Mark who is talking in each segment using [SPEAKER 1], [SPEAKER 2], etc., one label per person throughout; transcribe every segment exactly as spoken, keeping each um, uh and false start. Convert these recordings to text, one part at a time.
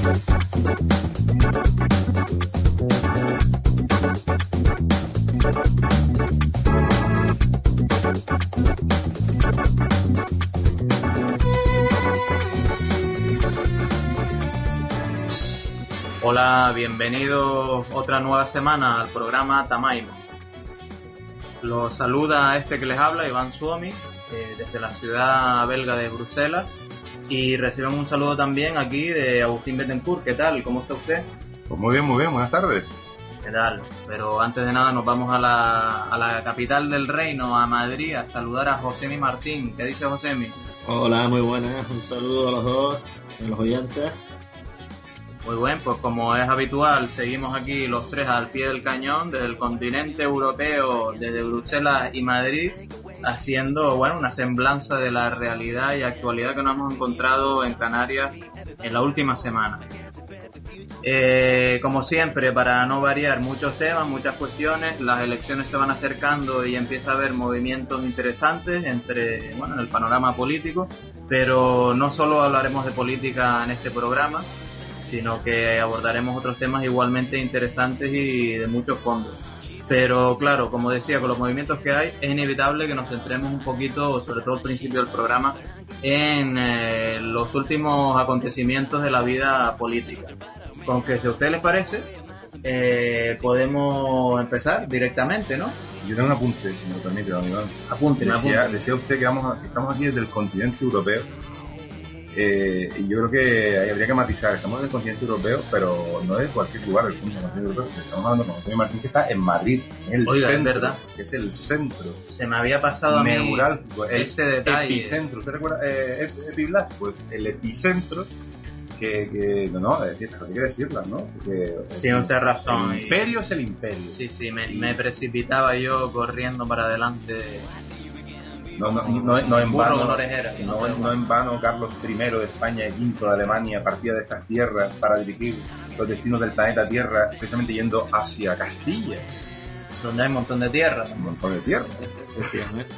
[SPEAKER 1] Hola, bienvenidos otra nueva semana al programa Tamaimo. Los saluda este que les habla, Iván Suomi, eh, desde la ciudad belga de Bruselas, y reciben un saludo también aquí de Agustín Betancourt. ¿Qué tal? ¿Cómo está usted?
[SPEAKER 2] Pues muy bien, muy bien, buenas tardes.
[SPEAKER 1] ¿Qué tal? Pero antes de nada nos vamos a la, a la capital del reino, a Madrid, a saludar a Josemi Martín. ¿Qué dice Josemi?
[SPEAKER 3] Hola, muy buenas, un saludo a los dos, a los oyentes.
[SPEAKER 1] Muy bien, pues como es habitual, seguimos aquí los tres al pie del cañón, desde el continente europeo, desde Bruselas y Madrid, haciendo, bueno, una semblanza de la realidad y actualidad que nos hemos encontrado en Canarias en la última semana. Eh, como siempre, para no variar, muchos temas, muchas cuestiones, las elecciones se van acercando y empieza a haber movimientos interesantes entre, bueno, en el panorama político, pero no solo hablaremos de política en este programa, sino que abordaremos otros temas igualmente interesantes y de muchos fondos. Pero claro, como decía, con los movimientos que hay, es inevitable que nos centremos un poquito, sobre todo al principio del programa, en eh, los últimos acontecimientos de la vida política. Con que si a ustedes les parece, eh, podemos empezar directamente, ¿no?
[SPEAKER 2] Yo tengo un apunte, si me lo permite, don Iván.
[SPEAKER 1] Apunte,
[SPEAKER 2] decía,
[SPEAKER 1] apunte.
[SPEAKER 2] decía usted que, vamos a, que estamos aquí desde el continente europeo. Eh, y yo creo que habría que matizar, estamos en el continente europeo, pero no es cualquier lugar del continente europeo. Estamos hablando con José Martín, que está en Madrid, en el
[SPEAKER 1] Oiga,
[SPEAKER 2] centro,
[SPEAKER 1] es verdad,
[SPEAKER 2] que es el centro.
[SPEAKER 1] Se me había pasado a mí
[SPEAKER 2] neurálgico,
[SPEAKER 1] ese detalle.
[SPEAKER 2] Epicentro, ¿usted recuerda eh, Epiblas? Pues el epicentro que, que no, no, es decir, hay que decirlas, ¿no? Porque
[SPEAKER 1] tiene usted razón.
[SPEAKER 2] El imperio es el imperio.
[SPEAKER 1] Sí, sí, me, me precipitaba yo corriendo para adelante.
[SPEAKER 2] No, no, no, no, en vano,
[SPEAKER 1] no,
[SPEAKER 2] no, no en vano Carlos primero de España y quinto de Alemania partía de estas tierras para dirigir los destinos del planeta Tierra, precisamente yendo hacia Castilla,
[SPEAKER 1] donde hay un montón de tierra.
[SPEAKER 2] Un montón de tierra.
[SPEAKER 3] Efectivamente.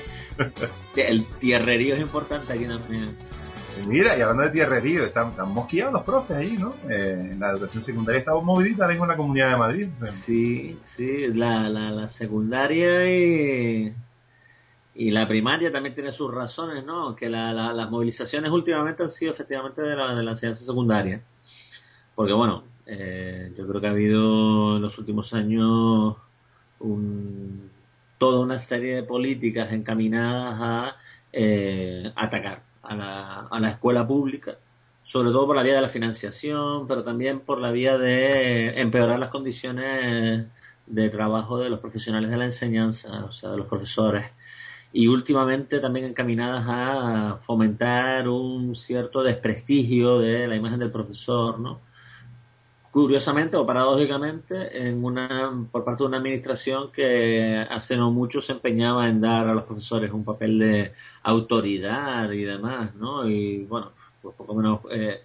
[SPEAKER 3] El tierrerío es importante aquí también.
[SPEAKER 2] Mira, y hablando de tierrerío, están, están mosquillados los profes ahí, ¿no? Eh, en la educación secundaria está movidita ahora mismo en la Comunidad de Madrid. O sea.
[SPEAKER 3] Sí, sí, la, la, la secundaria y... Y la primaria también tiene sus razones, ¿no? Que la, la, las movilizaciones últimamente han sido efectivamente de la, de la enseñanza secundaria. Porque, bueno, eh, yo creo que ha habido en los últimos años un, toda una serie de políticas encaminadas a eh, atacar a la, a la escuela pública, sobre todo por la vía de la financiación, pero también por la vía de empeorar las condiciones de trabajo de los profesionales de la enseñanza, o sea, de los profesores. Y últimamente también encaminadas a fomentar un cierto desprestigio de la imagen del profesor, ¿no? Curiosamente o paradójicamente, en una por parte de una administración que hace no mucho se empeñaba en dar a los profesores un papel de autoridad y demás, ¿no? Y bueno, pues poco menos eh,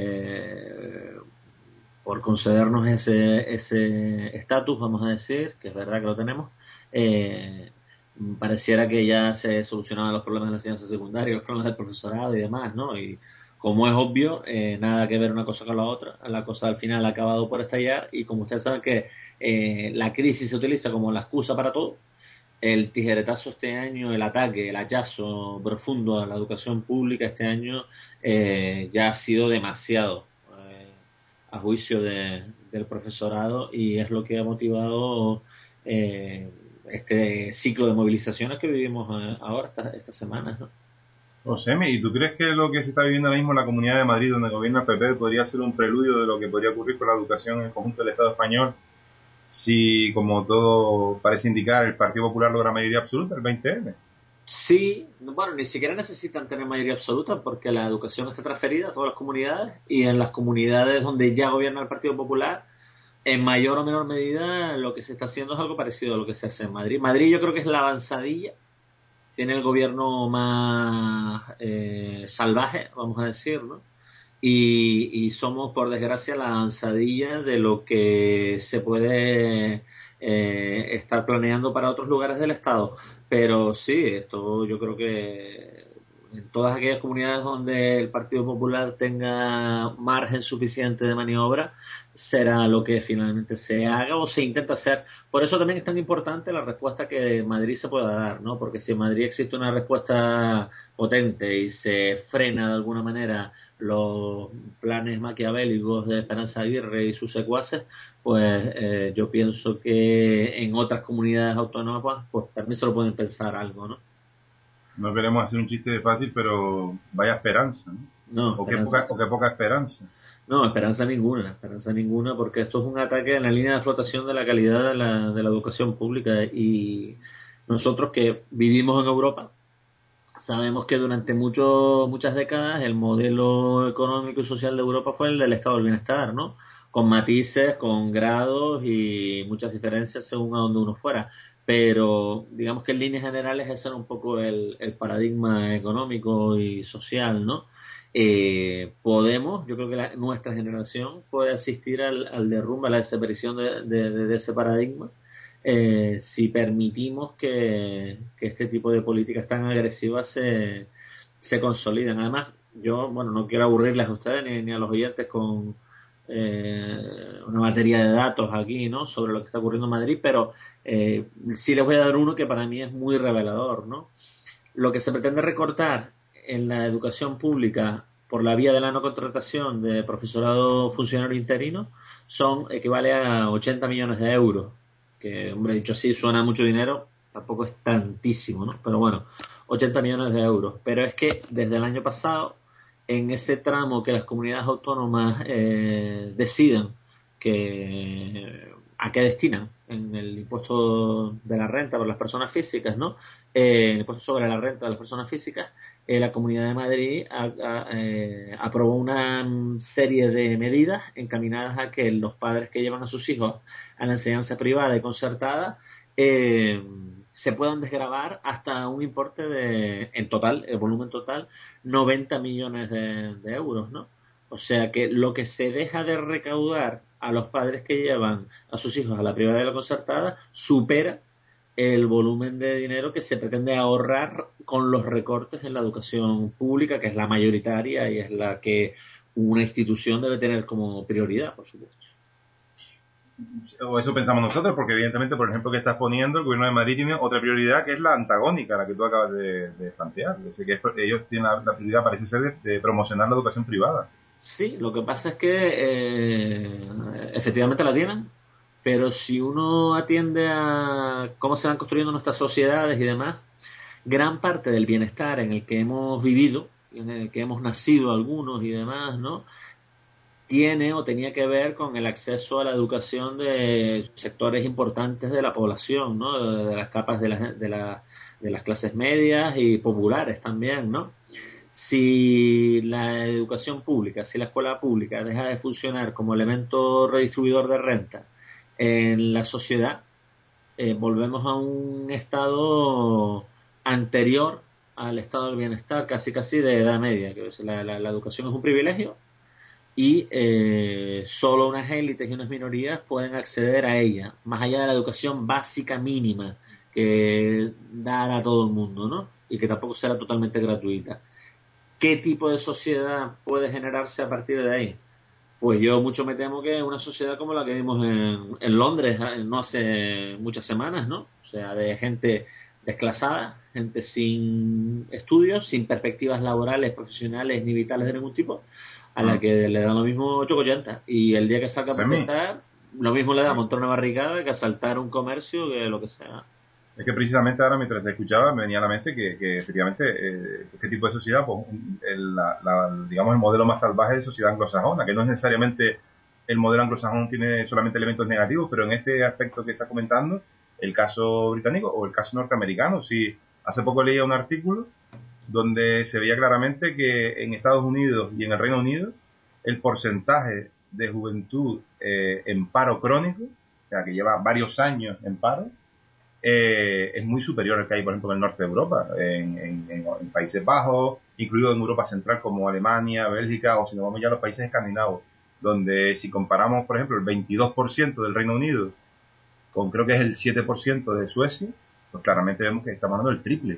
[SPEAKER 3] eh, por concedernos ese ese estatus, vamos a decir, que es verdad que lo tenemos, eh, pareciera que ya se solucionaban los problemas de la enseñanza secundaria, los problemas del profesorado y demás, ¿no? Y como es obvio, eh, nada que ver una cosa con la otra, la cosa al final ha acabado por estallar y como ustedes saben que eh, la crisis se utiliza como la excusa para todo, el tijeretazo este año, el ataque, el hachazo profundo a la educación pública este año eh, ya ha sido demasiado eh, a juicio de, del profesorado y es lo que ha motivado eh, este ciclo de movilizaciones que vivimos eh, ahora, estas esta semanas, ¿no?
[SPEAKER 2] Josemi, ¿y tú crees que lo que se está viviendo ahora mismo en la Comunidad de Madrid, donde gobierna el P P, podría ser un preludio de lo que podría ocurrir con la educación en el conjunto del Estado español si, como todo parece indicar, el Partido Popular logra mayoría absoluta, el veinte eme?
[SPEAKER 3] Sí, bueno, ni siquiera necesitan tener mayoría absoluta porque la educación está transferida a todas las comunidades y en las comunidades donde ya gobierna el Partido Popular, en mayor o menor medida lo que se está haciendo es algo parecido a lo que se hace en Madrid. Madrid yo creo que es la avanzadilla, tiene el gobierno más eh, salvaje, vamos a decir, ¿no? Y, y somos, por desgracia, la avanzadilla de lo que se puede eh, estar planeando para otros lugares del Estado. Pero sí, esto yo creo que en todas aquellas comunidades donde el Partido Popular tenga margen suficiente de maniobra, será lo que finalmente se haga o se intenta hacer. Por eso también es tan importante la respuesta que Madrid se pueda dar, ¿no? Porque si en Madrid existe una respuesta potente y se frena de alguna manera los planes maquiavélicos de Esperanza Aguirre y sus secuaces, pues eh, yo pienso que en otras comunidades autónomas pues también se lo pueden pensar algo, ¿no?
[SPEAKER 2] No queremos hacer un chiste de fácil, pero vaya esperanza, ¿no?
[SPEAKER 3] No,
[SPEAKER 2] o, qué
[SPEAKER 3] esperanza.
[SPEAKER 2] poca, o qué poca esperanza.
[SPEAKER 3] No, esperanza ninguna, esperanza ninguna, porque esto es un ataque en la línea de flotación de la calidad de la, de la educación pública, y nosotros que vivimos en Europa sabemos que durante muchos muchas décadas el modelo económico y social de Europa fue el del estado del bienestar, ¿no? Con matices, con grados y muchas diferencias según a donde uno fuera. Pero digamos que en líneas generales ese era un poco el, el paradigma económico y social, ¿no? Eh, podemos, yo creo que la, nuestra generación puede asistir al, al derrumbe, a la desaparición de, de, de, de ese paradigma, eh, si permitimos que, que este tipo de políticas tan agresivas se, se consoliden. Además, yo, bueno, no quiero aburrirles a ustedes ni, ni a los oyentes con eh, una batería de datos aquí, ¿no?, sobre lo que está ocurriendo en Madrid, pero eh, sí les voy a dar uno que para mí es muy revelador, ¿no? Lo que se pretende recortar en la educación pública por la vía de la no contratación de profesorado funcionario interino son equivale a ochenta millones de euros, que, hombre, dicho así suena mucho dinero, tampoco es tantísimo, ¿no? Pero bueno, ochenta millones de euros. Pero es que desde el año pasado, en ese tramo que las comunidades autónomas eh, decidan que a qué destinan en el impuesto de la renta por las personas físicas, ¿no? Eh, el impuesto sobre la renta de las personas físicas, eh, la Comunidad de Madrid a, a, eh, aprobó una serie de medidas encaminadas a que los padres que llevan a sus hijos a la enseñanza privada y concertada eh, se puedan desgravar hasta un importe de, en total, el volumen total, noventa millones de, de euros, ¿no? O sea que lo que se deja de recaudar a los padres que llevan a sus hijos a la privada y a la concertada supera el volumen de dinero que se pretende ahorrar con los recortes en la educación pública, que es la mayoritaria y es la que una institución debe tener como prioridad, por supuesto.
[SPEAKER 2] O eso pensamos nosotros, porque evidentemente, por ejemplo, que estás poniendo, el gobierno de Madrid tiene otra prioridad que es la antagónica a la que tú acabas de, de plantear. Es decir, que ellos tienen la, la prioridad, parece ser, de, de promocionar la educación privada.
[SPEAKER 3] Sí, lo que pasa es que eh, efectivamente la tienen, pero si uno atiende a cómo se van construyendo nuestras sociedades y demás, gran parte del bienestar en el que hemos vivido, en el que hemos nacido algunos y demás, ¿no?, tiene o tenía que ver con el acceso a la educación de sectores importantes de la población, ¿no?, de, de las capas de, la, de, la, de las clases medias y populares también, ¿no? Si la educación pública, si la escuela pública deja de funcionar como elemento redistribuidor de renta en la sociedad, eh, volvemos a un estado anterior al estado del bienestar, casi casi de edad media, que la, la, la educación es un privilegio y eh, solo unas élites y unas minorías pueden acceder a ella, más allá de la educación básica mínima que dar a todo el mundo, ¿no?, y que tampoco será totalmente gratuita. ¿Qué tipo de sociedad puede generarse a partir de ahí? Pues yo mucho me temo que una sociedad como la que vimos en, en Londres no hace muchas semanas, ¿no? O sea, de gente desclasada, gente sin estudios, sin perspectivas laborales, profesionales ni vitales de ningún tipo, a la que le dan lo mismo ocho ochenta, y el día que salga a protestar, lo mismo le da montar una barricada que asaltar un comercio, que lo que sea.
[SPEAKER 2] Es que precisamente ahora, mientras te escuchaba, me venía a la mente que, que efectivamente eh, este tipo de sociedad, pues el, la, la, digamos el modelo más salvaje de sociedad anglosajona, que no es necesariamente el modelo anglosajón tiene solamente elementos negativos, pero en este aspecto que estás comentando, el caso británico o el caso norteamericano, sí, hace poco leía un artículo donde se veía claramente que en Estados Unidos y en el Reino Unido el porcentaje de juventud eh, en paro crónico, o sea, que lleva varios años en paro, Eh, es muy superior al que hay, por ejemplo, en el norte de Europa, en, en, en Países Bajos, incluido en Europa Central como Alemania, Bélgica, o si nos vamos ya a los países escandinavos, donde si comparamos, por ejemplo, el veintidós por ciento del Reino Unido con creo que es el siete por ciento de Suecia, pues claramente vemos que estamos hablando del triple.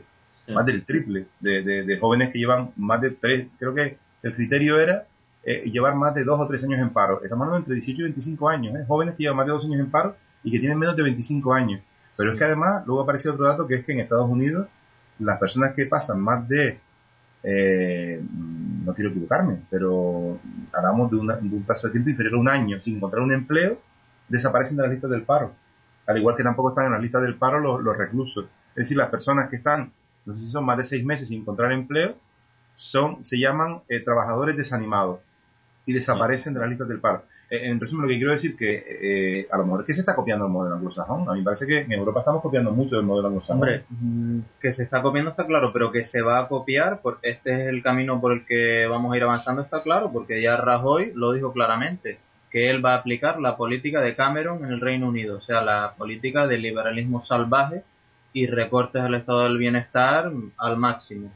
[SPEAKER 2] sí. Más del triple de, de, de jóvenes que llevan más de tres, creo que el criterio era eh, llevar más de dos o tres años en paro. Estamos hablando entre dieciocho y veinticinco años, ¿eh? Jóvenes que llevan más de dos años en paro y que tienen menos de veinticinco años. Pero es que además, luego aparece otro dato, que es que en Estados Unidos, las personas que pasan más de, eh, no quiero equivocarme, pero hablamos de, una, de un plazo de tiempo inferior a un año sin encontrar un empleo, desaparecen de las listas del paro. Al igual que tampoco están en las listas del paro los, los reclusos. Es decir, las personas que están, no sé si son más de seis meses sin encontrar empleo, son, se llaman eh, trabajadores desanimados y desaparecen de las listas del paro. Eh, en resumen, lo que quiero decir que eh, a lo mejor es que se está copiando el modelo anglosajón. A mí me parece que en Europa estamos copiando mucho del modelo anglosajón.
[SPEAKER 1] Hombre, que se está copiando está claro, pero que se va a copiar, porque este es el camino por el que vamos a ir avanzando, está claro, porque ya Rajoy lo dijo claramente, que él va a aplicar la política de Cameron en el Reino Unido, o sea, la política del liberalismo salvaje y recortes al estado del bienestar al máximo.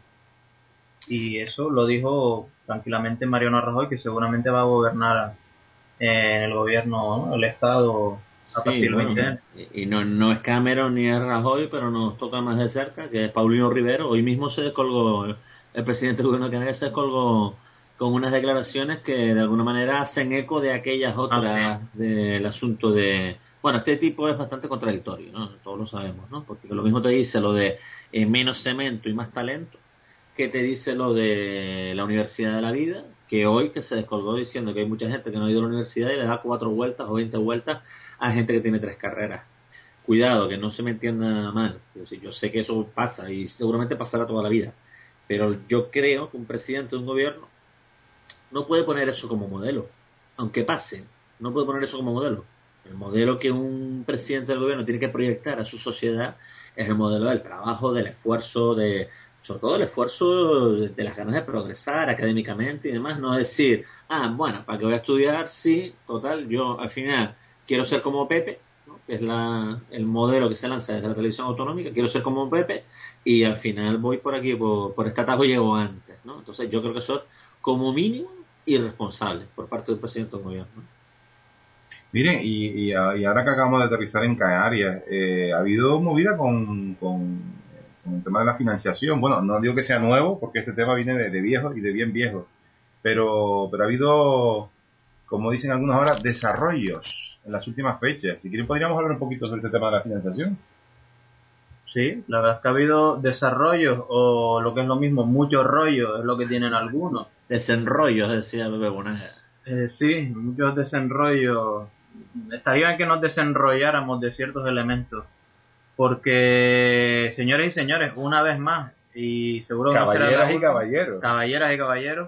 [SPEAKER 1] Y eso lo dijo tranquilamente Mariano Rajoy, que seguramente va a gobernar en el gobierno, ¿no? El Estado a
[SPEAKER 3] sí,
[SPEAKER 1] partir del
[SPEAKER 3] bueno,
[SPEAKER 1] veinte años.
[SPEAKER 3] Y no, no es Cameron ni es Rajoy, pero nos toca más de cerca, que es Paulino Rivero. Hoy mismo se descolgó, el presidente del gobierno de Canarias se descolgó con unas declaraciones que de alguna manera hacen eco de aquellas otras, ah, sí. del asunto de... Bueno, este tipo es bastante contradictorio, ¿no? Todos lo sabemos, ¿no? Porque lo mismo te dice lo de eh, menos cemento y más talento, que te dice lo de la Universidad de la Vida, que hoy que se descolgó diciendo que hay mucha gente que no ha ido a la universidad y le da cuatro vueltas o veinte vueltas a gente que tiene tres carreras. Cuidado, que no se me entienda mal. Yo sé que eso pasa y seguramente pasará toda la vida, pero yo creo que un presidente de un gobierno no puede poner eso como modelo, aunque pase, no puede poner eso como modelo. El modelo que un presidente del gobierno tiene que proyectar a su sociedad es el modelo del trabajo, del esfuerzo, de sobre todo el esfuerzo de las ganas de progresar académicamente y demás. No decir, ah, bueno, ¿para qué voy a estudiar? Sí, total, yo al final quiero ser como Pepe, ¿no? Que es la, el modelo que se lanza desde la televisión autonómica, quiero ser como Pepe y al final voy por aquí, por, por este atajo y llego antes, ¿no? Entonces yo creo que eso es como mínimo irresponsable por parte del presidente del gobierno, ¿no?
[SPEAKER 2] Miren, y, y, y ahora que acabamos de aterrizar en Canarias, eh, ha habido movida con, con, con el tema de la financiación. Bueno, no digo que sea nuevo, porque este tema viene de, de viejo y de bien viejo, pero, pero ha habido, como dicen algunos ahora, desarrollos en las últimas fechas. Si quieren podríamos hablar un poquito sobre este tema de la financiación.
[SPEAKER 1] Sí, la verdad es que ha habido desarrollos, o lo que es lo mismo, muchos rollos, es lo que tienen algunos.
[SPEAKER 3] Desenrollos, decía Bebe Bonaga.
[SPEAKER 1] Eh, sí, muchos desenrollos. Estaría bien que nos desenrolláramos de ciertos elementos, porque, señores y señores, una vez más, y seguro que
[SPEAKER 2] caballeras
[SPEAKER 1] no será la
[SPEAKER 2] y caballeros,
[SPEAKER 1] caballeras y caballeros,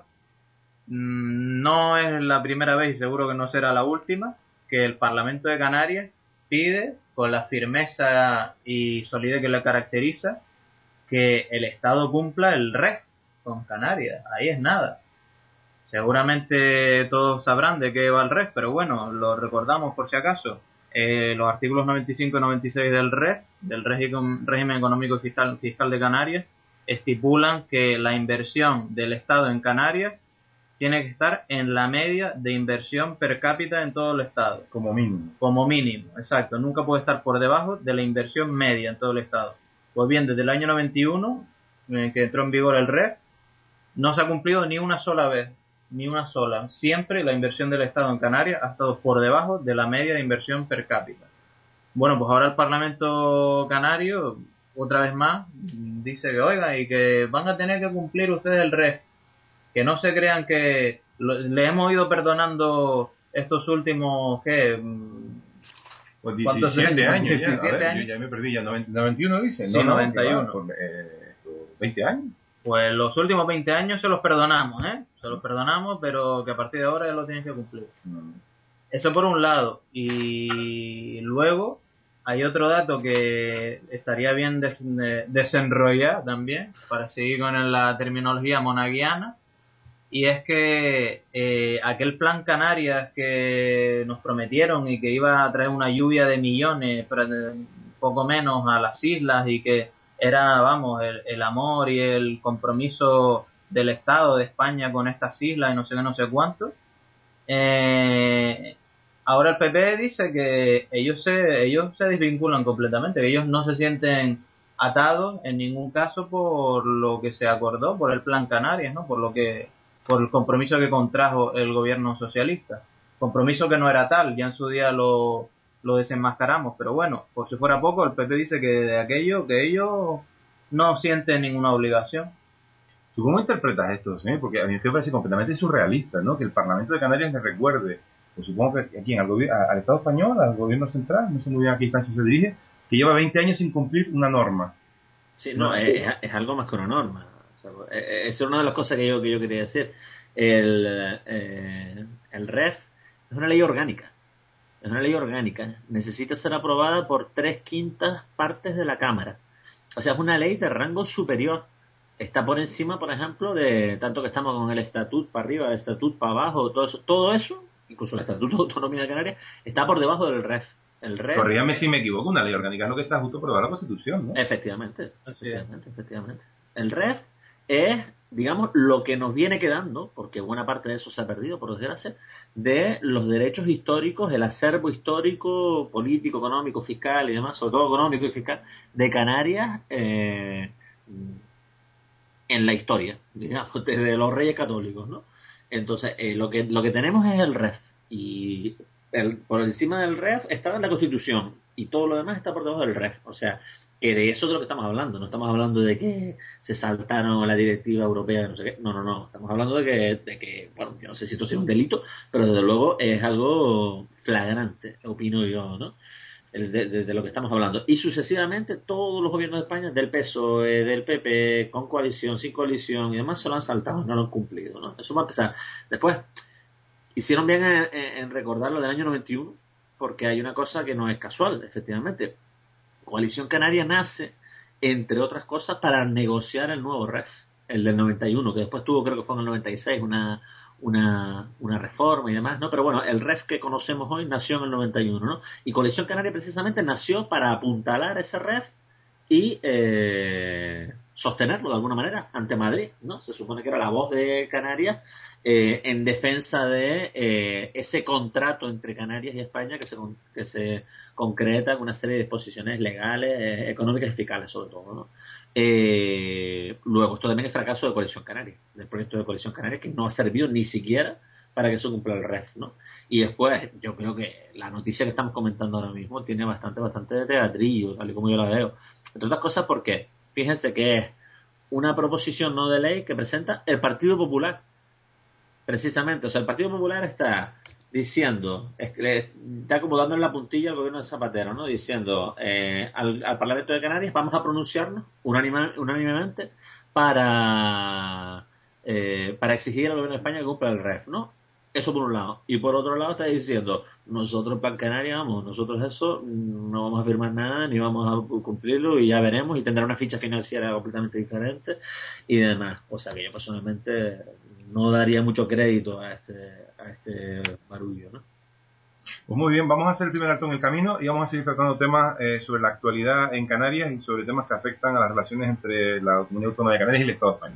[SPEAKER 1] no es la primera vez y seguro que no será la última que el Parlamento de Canarias pide, con la firmeza y solidez que le caracteriza, que el Estado cumpla el R E C con Canarias. Ahí es nada. Seguramente todos sabrán de qué va el R E C, pero bueno, lo recordamos por si acaso. Eh, los artículos noventa y cinco y noventa y seis del R E C, del régimen, régimen económico y fiscal, fiscal de Canarias, estipulan que la inversión del Estado en Canarias tiene que estar en la media de inversión per cápita en todo el Estado.
[SPEAKER 2] Como mínimo.
[SPEAKER 1] Como mínimo, exacto. Nunca puede estar por debajo de la inversión media en todo el Estado. Pues bien, desde el año noventa y uno, en que entró en vigor el R E C, no se ha cumplido ni una sola vez. Ni una sola. Siempre la inversión del Estado en Canarias ha estado por debajo de la media de inversión per cápita. Bueno, pues ahora el Parlamento Canario, otra vez más, dice que, oiga, y que van a tener que cumplir ustedes el R E C. Que no se crean que lo, le hemos ido perdonando estos últimos, ¿qué?
[SPEAKER 2] Pues diecisiete años,
[SPEAKER 1] diecisiete
[SPEAKER 2] ya,
[SPEAKER 1] años.
[SPEAKER 2] Yo ya me perdí, ya noventa y uno dice,
[SPEAKER 1] sí,
[SPEAKER 2] no,
[SPEAKER 1] noventa y uno.
[SPEAKER 2] No, pues, eh, veinte años.
[SPEAKER 1] Pues los últimos veinte años se los perdonamos, ¿eh? Se los perdonamos, pero que a partir de ahora ya lo tienen que cumplir. Mm. Eso por un lado. Y luego hay otro dato que estaría bien des de desenrollar también, para seguir con la terminología monaguiana, y es que eh, aquel plan Canarias que nos prometieron y que iba a traer una lluvia de millones, pero poco menos, a las islas, y que era, vamos, el, el amor y el compromiso del Estado de España con estas islas y no sé qué, no sé cuánto. Eh, ahora el P P dice que ellos se ellos se desvinculan completamente, que ellos no se sienten atados en ningún caso por lo que se acordó, por el Plan Canarias, ¿no? Por lo que, por el compromiso que contrajo el gobierno socialista. Compromiso que no era tal, ya en su día lo, lo desenmascaramos, pero bueno, por si fuera poco, el P P dice que de aquello, que ellos no sienten ninguna obligación.
[SPEAKER 2] ¿Tú cómo interpretas esto, señor? Porque a mí me parece completamente surrealista, ¿no? Que el Parlamento de Canarias le recuerde, pues supongo que aquí al, al Estado español, al gobierno central, no sé muy bien a qué instancia se dirige, que lleva veinte años sin cumplir una norma.
[SPEAKER 3] Sí, no, es, es algo más que una norma. O sea, es una de las cosas que yo, que yo quería decir. El, eh, el R E F es una ley orgánica. Es una ley orgánica. Necesita ser aprobada por tres quintas partes de la Cámara. O sea, es una ley de rango superior. Está por encima, por ejemplo, de tanto que estamos con el Estatut para arriba, el Estatut para abajo, todo eso, todo eso, incluso el Estatuto de Autonomía de Canarias, está por debajo del R E F. El R E F.
[SPEAKER 2] Corrígame si me equivoco, una ley orgánica es lo que está justo por debajo de la Constitución, ¿no?
[SPEAKER 3] Efectivamente, efectivamente, efectivamente. El R E F es, digamos, lo que nos viene quedando, porque buena parte de eso se ha perdido, por desgracia, de los derechos históricos, el acervo histórico, político, económico, fiscal y demás, sobre todo económico y fiscal, de Canarias, eh, en la historia, digamos, desde los reyes católicos, ¿no? Entonces, eh, lo que lo que tenemos es el R E F, y el, por encima del R E F está la Constitución, y todo lo demás está por debajo del R E F. O sea, que de eso es de lo que estamos hablando. No estamos hablando de que se saltaron la directiva europea, no sé qué. No, no, no. Estamos hablando de que, de que bueno, yo no sé si esto es un delito, pero desde luego es algo flagrante, opino yo, ¿no? De, de, de lo que estamos hablando. Y sucesivamente todos los gobiernos de España, del P S O E, del P P, con coalición, sin coalición y demás, se lo han saltado, no lo han cumplido, ¿no? Eso va a empezar. Después, hicieron bien en, en recordar lo del año noventa y uno, porque hay una cosa que no es casual, efectivamente. Coalición Canaria nace, entre otras cosas, para negociar el nuevo R E F, el del noventa y uno, que después tuvo, creo que fue en el noventa y seis, una una una reforma y demás, ¿no? Pero bueno, el R E F que conocemos hoy nació en el noventa y uno, ¿no? Y Coalición Canaria precisamente nació para apuntalar ese R E F y eh, sostenerlo de alguna manera ante Madrid, ¿no? Se supone que era la voz de Canarias eh, en defensa de eh, ese contrato entre Canarias y España que se, que se concreta con una serie de disposiciones legales, eh, económicas y fiscales sobre todo, ¿no? Eh, luego, esto también es fracaso de Coalición Canaria, del proyecto de Coalición Canaria, que no ha servido ni siquiera para que se cumpla el R E F, ¿no? Y después, yo creo que la noticia que estamos comentando ahora mismo tiene bastante, bastante de teatrillo, tal y como yo la veo. Entre otras cosas porque, fíjense que es una proposición no de ley que presenta el Partido Popular, precisamente. O sea, el Partido Popular está diciendo, está como dándole la puntilla al gobierno de Zapatero, ¿no? Diciendo eh, al, al Parlamento de Canarias, vamos a pronunciarnos unánime, unánimemente para eh, para exigir al gobierno de España que cumpla el R E F, ¿no? Eso por un lado. Y por otro lado está diciendo, nosotros Plan Canaria, vamos, nosotros eso no vamos a firmar nada, ni vamos a cumplirlo, y ya veremos, y tendrá una ficha financiera completamente diferente y demás. O sea que yo personalmente no daría mucho crédito a este a este barullo, ¿no?
[SPEAKER 2] Pues muy bien, vamos a hacer el primer alto en el camino y vamos a seguir tratando temas eh, sobre la actualidad en Canarias y sobre temas que afectan a las relaciones entre la Comunidad Autónoma de Canarias y el Estado español.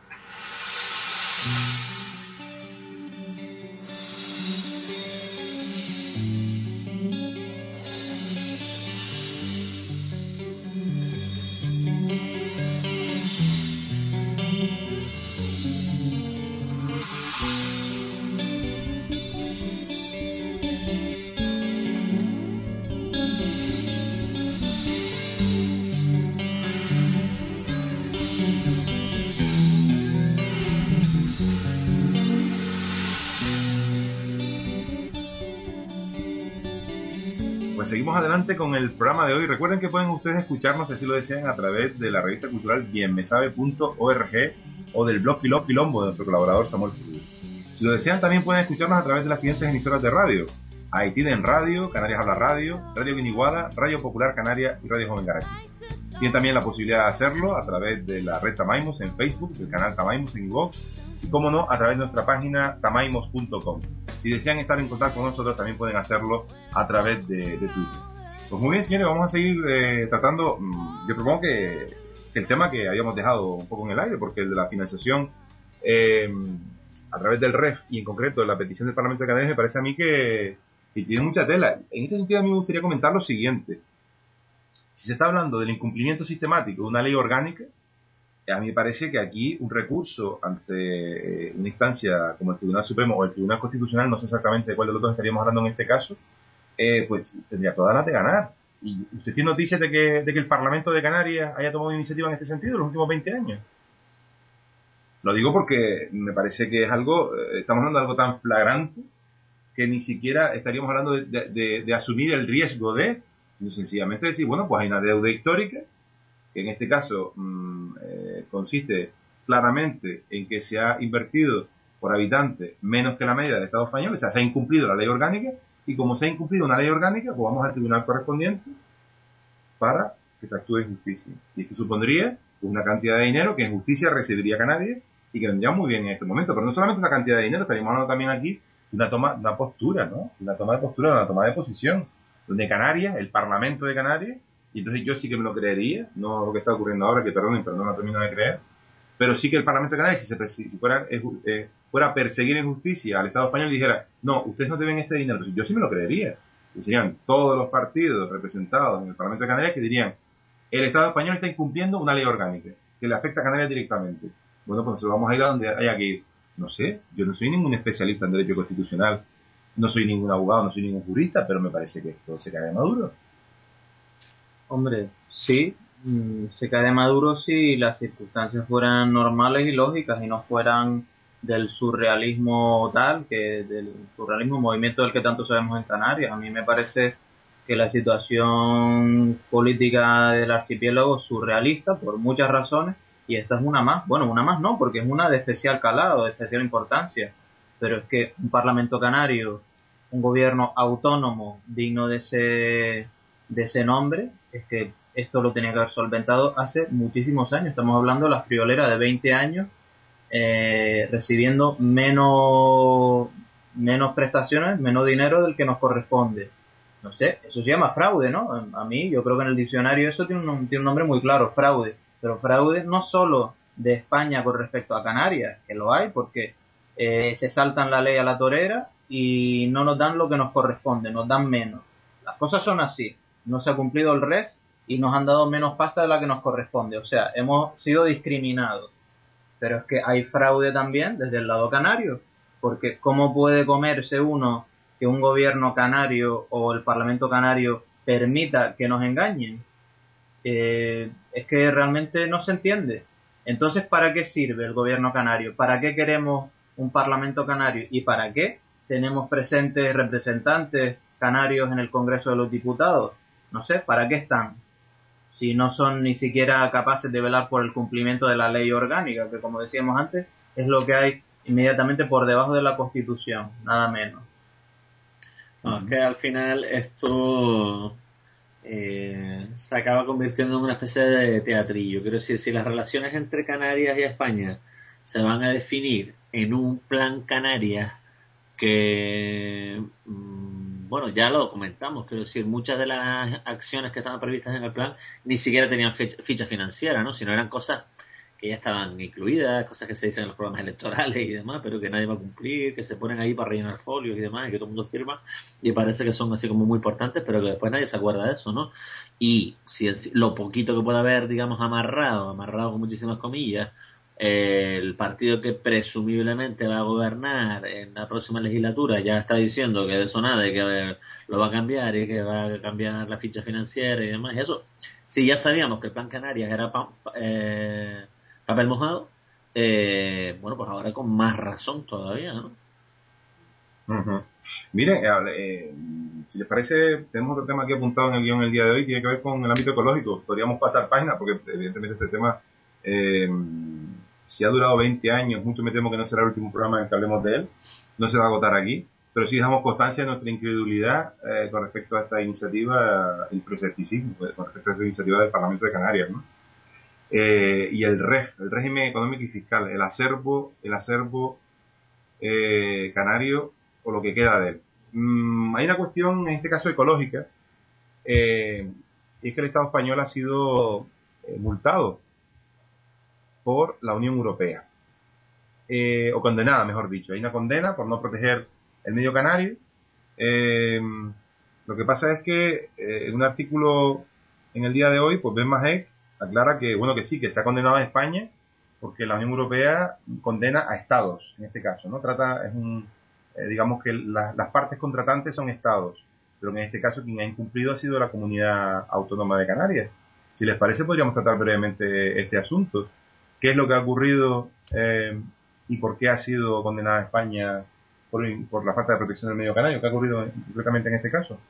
[SPEAKER 2] Seguimos adelante con el programa de hoy. Recuerden que pueden ustedes escucharnos, si así lo desean, a través de la revista cultural bien me sabe punto org o del blog Pilot Pilombo de nuestro colaborador Samuel Cruz. Si lo desean, también pueden escucharnos a través de las siguientes emisoras de radio: Haitiden Radio, Canarias Habla Radio, Radio Viniguada, Radio Popular Canaria y Radio Joven Garachi. Tienen también la posibilidad de hacerlo a través de la red Tamaimos en Facebook, del canal Tamaimos en iVoox y, como no, a través de nuestra página tamaimos punto com. Si desean estar en contacto con nosotros, también pueden hacerlo a través de, de Twitter. Pues muy bien, señores, vamos a seguir eh, tratando. Yo propongo que, que el tema que habíamos dejado un poco en el aire, porque el de la financiación eh, a través del R E F y en concreto de la petición del Parlamento de Canarias, me parece a mí que, que tiene mucha tela. En este sentido, a mí me gustaría comentar lo siguiente. Si se está hablando del incumplimiento sistemático de una ley orgánica, a mí me parece que aquí un recurso ante una instancia como el Tribunal Supremo o el Tribunal Constitucional, no sé exactamente de cuál de los dos estaríamos hablando en este caso, eh, pues tendría todas las de ganar. ¿Y usted tiene noticias de que, de que el Parlamento de Canarias haya tomado iniciativa en este sentido en los últimos veinte años? Lo digo porque me parece que es algo, eh, estamos hablando de algo tan flagrante que ni siquiera estaríamos hablando de, de, de, de asumir el riesgo de, sino sencillamente decir, bueno, pues hay una deuda histórica, que en este caso mmm, eh, consiste claramente en que se ha invertido por habitante menos que la media del Estado español, o sea, se ha incumplido la ley orgánica, y como se ha incumplido una ley orgánica, pues vamos al tribunal correspondiente para que se actúe en justicia. Y esto supondría una cantidad de dinero que en justicia recibiría Canarias y que vendría muy bien en este momento. Pero no solamente una cantidad de dinero, estaríamos hablando también aquí de una toma, una postura, ¿no? Una toma de postura, una toma de posición, donde Canarias, el Parlamento de Canarias, y entonces yo sí que me lo creería, no lo que está ocurriendo ahora, que perdonen, pero no lo termino de creer, pero sí que el Parlamento de Canarias, si, se, si fuera, eh, fuera a perseguir en justicia al Estado español y dijera, no, ustedes no deben este dinero, yo sí me lo creería. Y serían todos los partidos representados en el Parlamento de Canarias que dirían, el Estado español está incumpliendo una ley orgánica que le afecta a Canarias directamente. Bueno, pues vamos a ir a donde haya que ir. No sé, yo no soy ningún especialista en derecho constitucional, no soy ningún abogado, no soy ningún jurista, pero me parece que esto se cae de maduro.
[SPEAKER 1] Hombre, sí, se cae de maduro si las circunstancias fueran normales y lógicas y no fueran del surrealismo tal, que del surrealismo, movimiento del que tanto sabemos en Canarias. A mí me parece que la situación política del archipiélago es surrealista por muchas razones, y esta es una más. Bueno, una más no, porque es una de especial calado, de especial importancia, pero es que un Parlamento canario, un gobierno autónomo digno de ese, de ese nombre, es que esto lo tenía que haber solventado hace muchísimos años. Estamos hablando de la friolera de veinte años, eh, recibiendo menos, menos prestaciones, menos dinero del que nos corresponde. No sé, eso se llama fraude, ¿no? A mí, yo creo que en el diccionario eso tiene un, tiene un nombre muy claro, fraude. Pero fraude no solo de España con respecto a Canarias, que lo hay, porque eh, se saltan la ley a la torera y no nos dan lo que nos corresponde, nos dan menos. Las cosas son así, no se ha cumplido el R E F y nos han dado menos pasta de la que nos corresponde, o sea, hemos sido discriminados. Pero es que hay fraude también desde el lado canario, porque ¿cómo puede comerse uno que un gobierno canario o el Parlamento canario permita que nos engañen? Eh, es que realmente no se entiende. Entonces, ¿para qué sirve el gobierno canario? ¿Para qué queremos un Parlamento canario? ¿Y para qué tenemos presentes representantes canarios en el Congreso de los Diputados? No sé, ¿para qué están? Si no son ni siquiera capaces de velar por el cumplimiento de la ley orgánica, que como decíamos antes, es lo que hay inmediatamente por debajo de la Constitución, nada menos.
[SPEAKER 3] No, es que al final esto eh, se acaba convirtiendo en una especie de teatrillo. Quiero decir, si las relaciones entre Canarias y España se van a definir en un plan Canarias que, bueno, ya lo comentamos, quiero decir, muchas de las acciones que estaban previstas en el plan ni siquiera tenían ficha, ficha financiera, ¿no? Sino eran cosas que ya estaban incluidas, cosas que se dicen en los programas electorales y demás, pero que nadie va a cumplir, que se ponen ahí para rellenar folios y demás, y que todo el mundo firma, y parece que son así como muy importantes, pero que después nadie se acuerda de eso, ¿no? Y si es lo poquito que puede haber, digamos, amarrado, amarrado con muchísimas comillas, eh, el partido que presumiblemente va a gobernar en la próxima legislatura ya está diciendo que de eso nada, y que eh, lo va a cambiar, y que va a cambiar la ficha financiera y demás, y eso, si ya sabíamos que el plan Canarias era pa, eh, papel mojado, eh, bueno, pues ahora con más razón todavía, ¿no?
[SPEAKER 2] Uh-huh. Miren, eh, si les parece, tenemos otro tema aquí apuntado en el guión el día de hoy, tiene que ver con el ámbito ecológico. Podríamos pasar página, porque evidentemente este tema, eh, si ha durado veinte años, mucho me temo que no será el último programa en el que hablemos de él, no se va a agotar aquí, pero sí dejamos constancia de nuestra incredulidad eh, con respecto a esta iniciativa, el escepticismo con respecto a esta iniciativa del Parlamento de Canarias, ¿no? Eh, y el R E F, el régimen económico y fiscal, el acervo, el acervo eh, canario o lo que queda de él. Mm, hay una cuestión, en este caso ecológica, eh, y es que el Estado español ha sido eh, multado por la Unión Europea, eh, o condenada, mejor dicho. Hay una condena por no proteger el medio canario. Eh, lo que pasa es que eh, en un artículo en el día de hoy, pues Ben Majek aclara que, bueno, que sí, que se ha condenado a España porque la Unión Europea condena a estados, en este caso, ¿no? Trata, es un, eh, digamos que la, las partes contratantes son estados, pero en este caso quien ha incumplido ha sido la Comunidad Autónoma de Canarias. Si les parece, podríamos tratar brevemente este asunto. ¿Qué es lo que ha ocurrido eh, y por qué ha sido condenada España por, por la falta de protección del medio canario? ¿Qué ha ocurrido concretamente en este caso?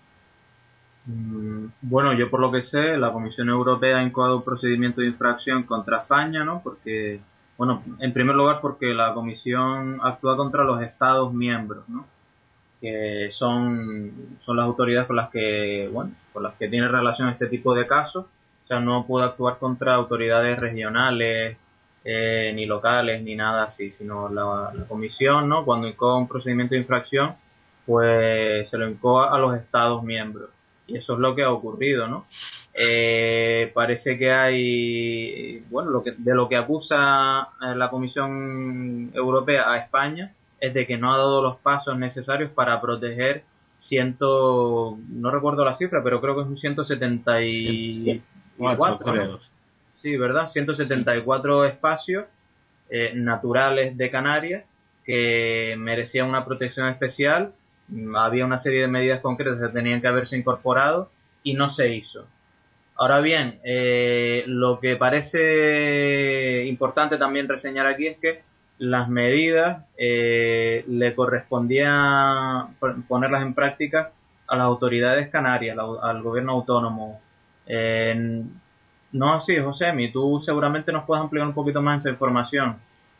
[SPEAKER 1] Bueno, yo por lo que sé, la Comisión Europea ha incoado un procedimiento de infracción contra España, ¿no? Porque, bueno, en primer lugar porque la Comisión actúa contra los Estados miembros, ¿no? Que son, son las autoridades con las que, bueno, con las que tiene relación este tipo de casos. O sea, no puede actuar contra autoridades regionales, eh, ni locales, ni nada así, sino la, la Comisión, ¿no? Cuando incoa un procedimiento de infracción, pues se lo incoa a los Estados miembros. Y eso es lo que ha ocurrido, ¿no? Eh, parece que hay, bueno, lo que, de lo que acusa la Comisión Europea a España es de que no ha dado los pasos necesarios para proteger ciento, no recuerdo la cifra, pero creo que es un ciento setenta y cuatro, ¿no? Sí, ¿verdad? ciento setenta y cuatro espacios eh, naturales de Canarias que merecían una protección especial. Había una serie de medidas concretas que tenían que haberse incorporado y no se hizo. Ahora bien, eh, lo que parece importante también reseñar aquí es que las medidas eh, le correspondía ponerlas en práctica a las autoridades canarias, al gobierno autónomo. Eh, no así, Josemi, tú seguramente nos puedes ampliar un poquito más esa información.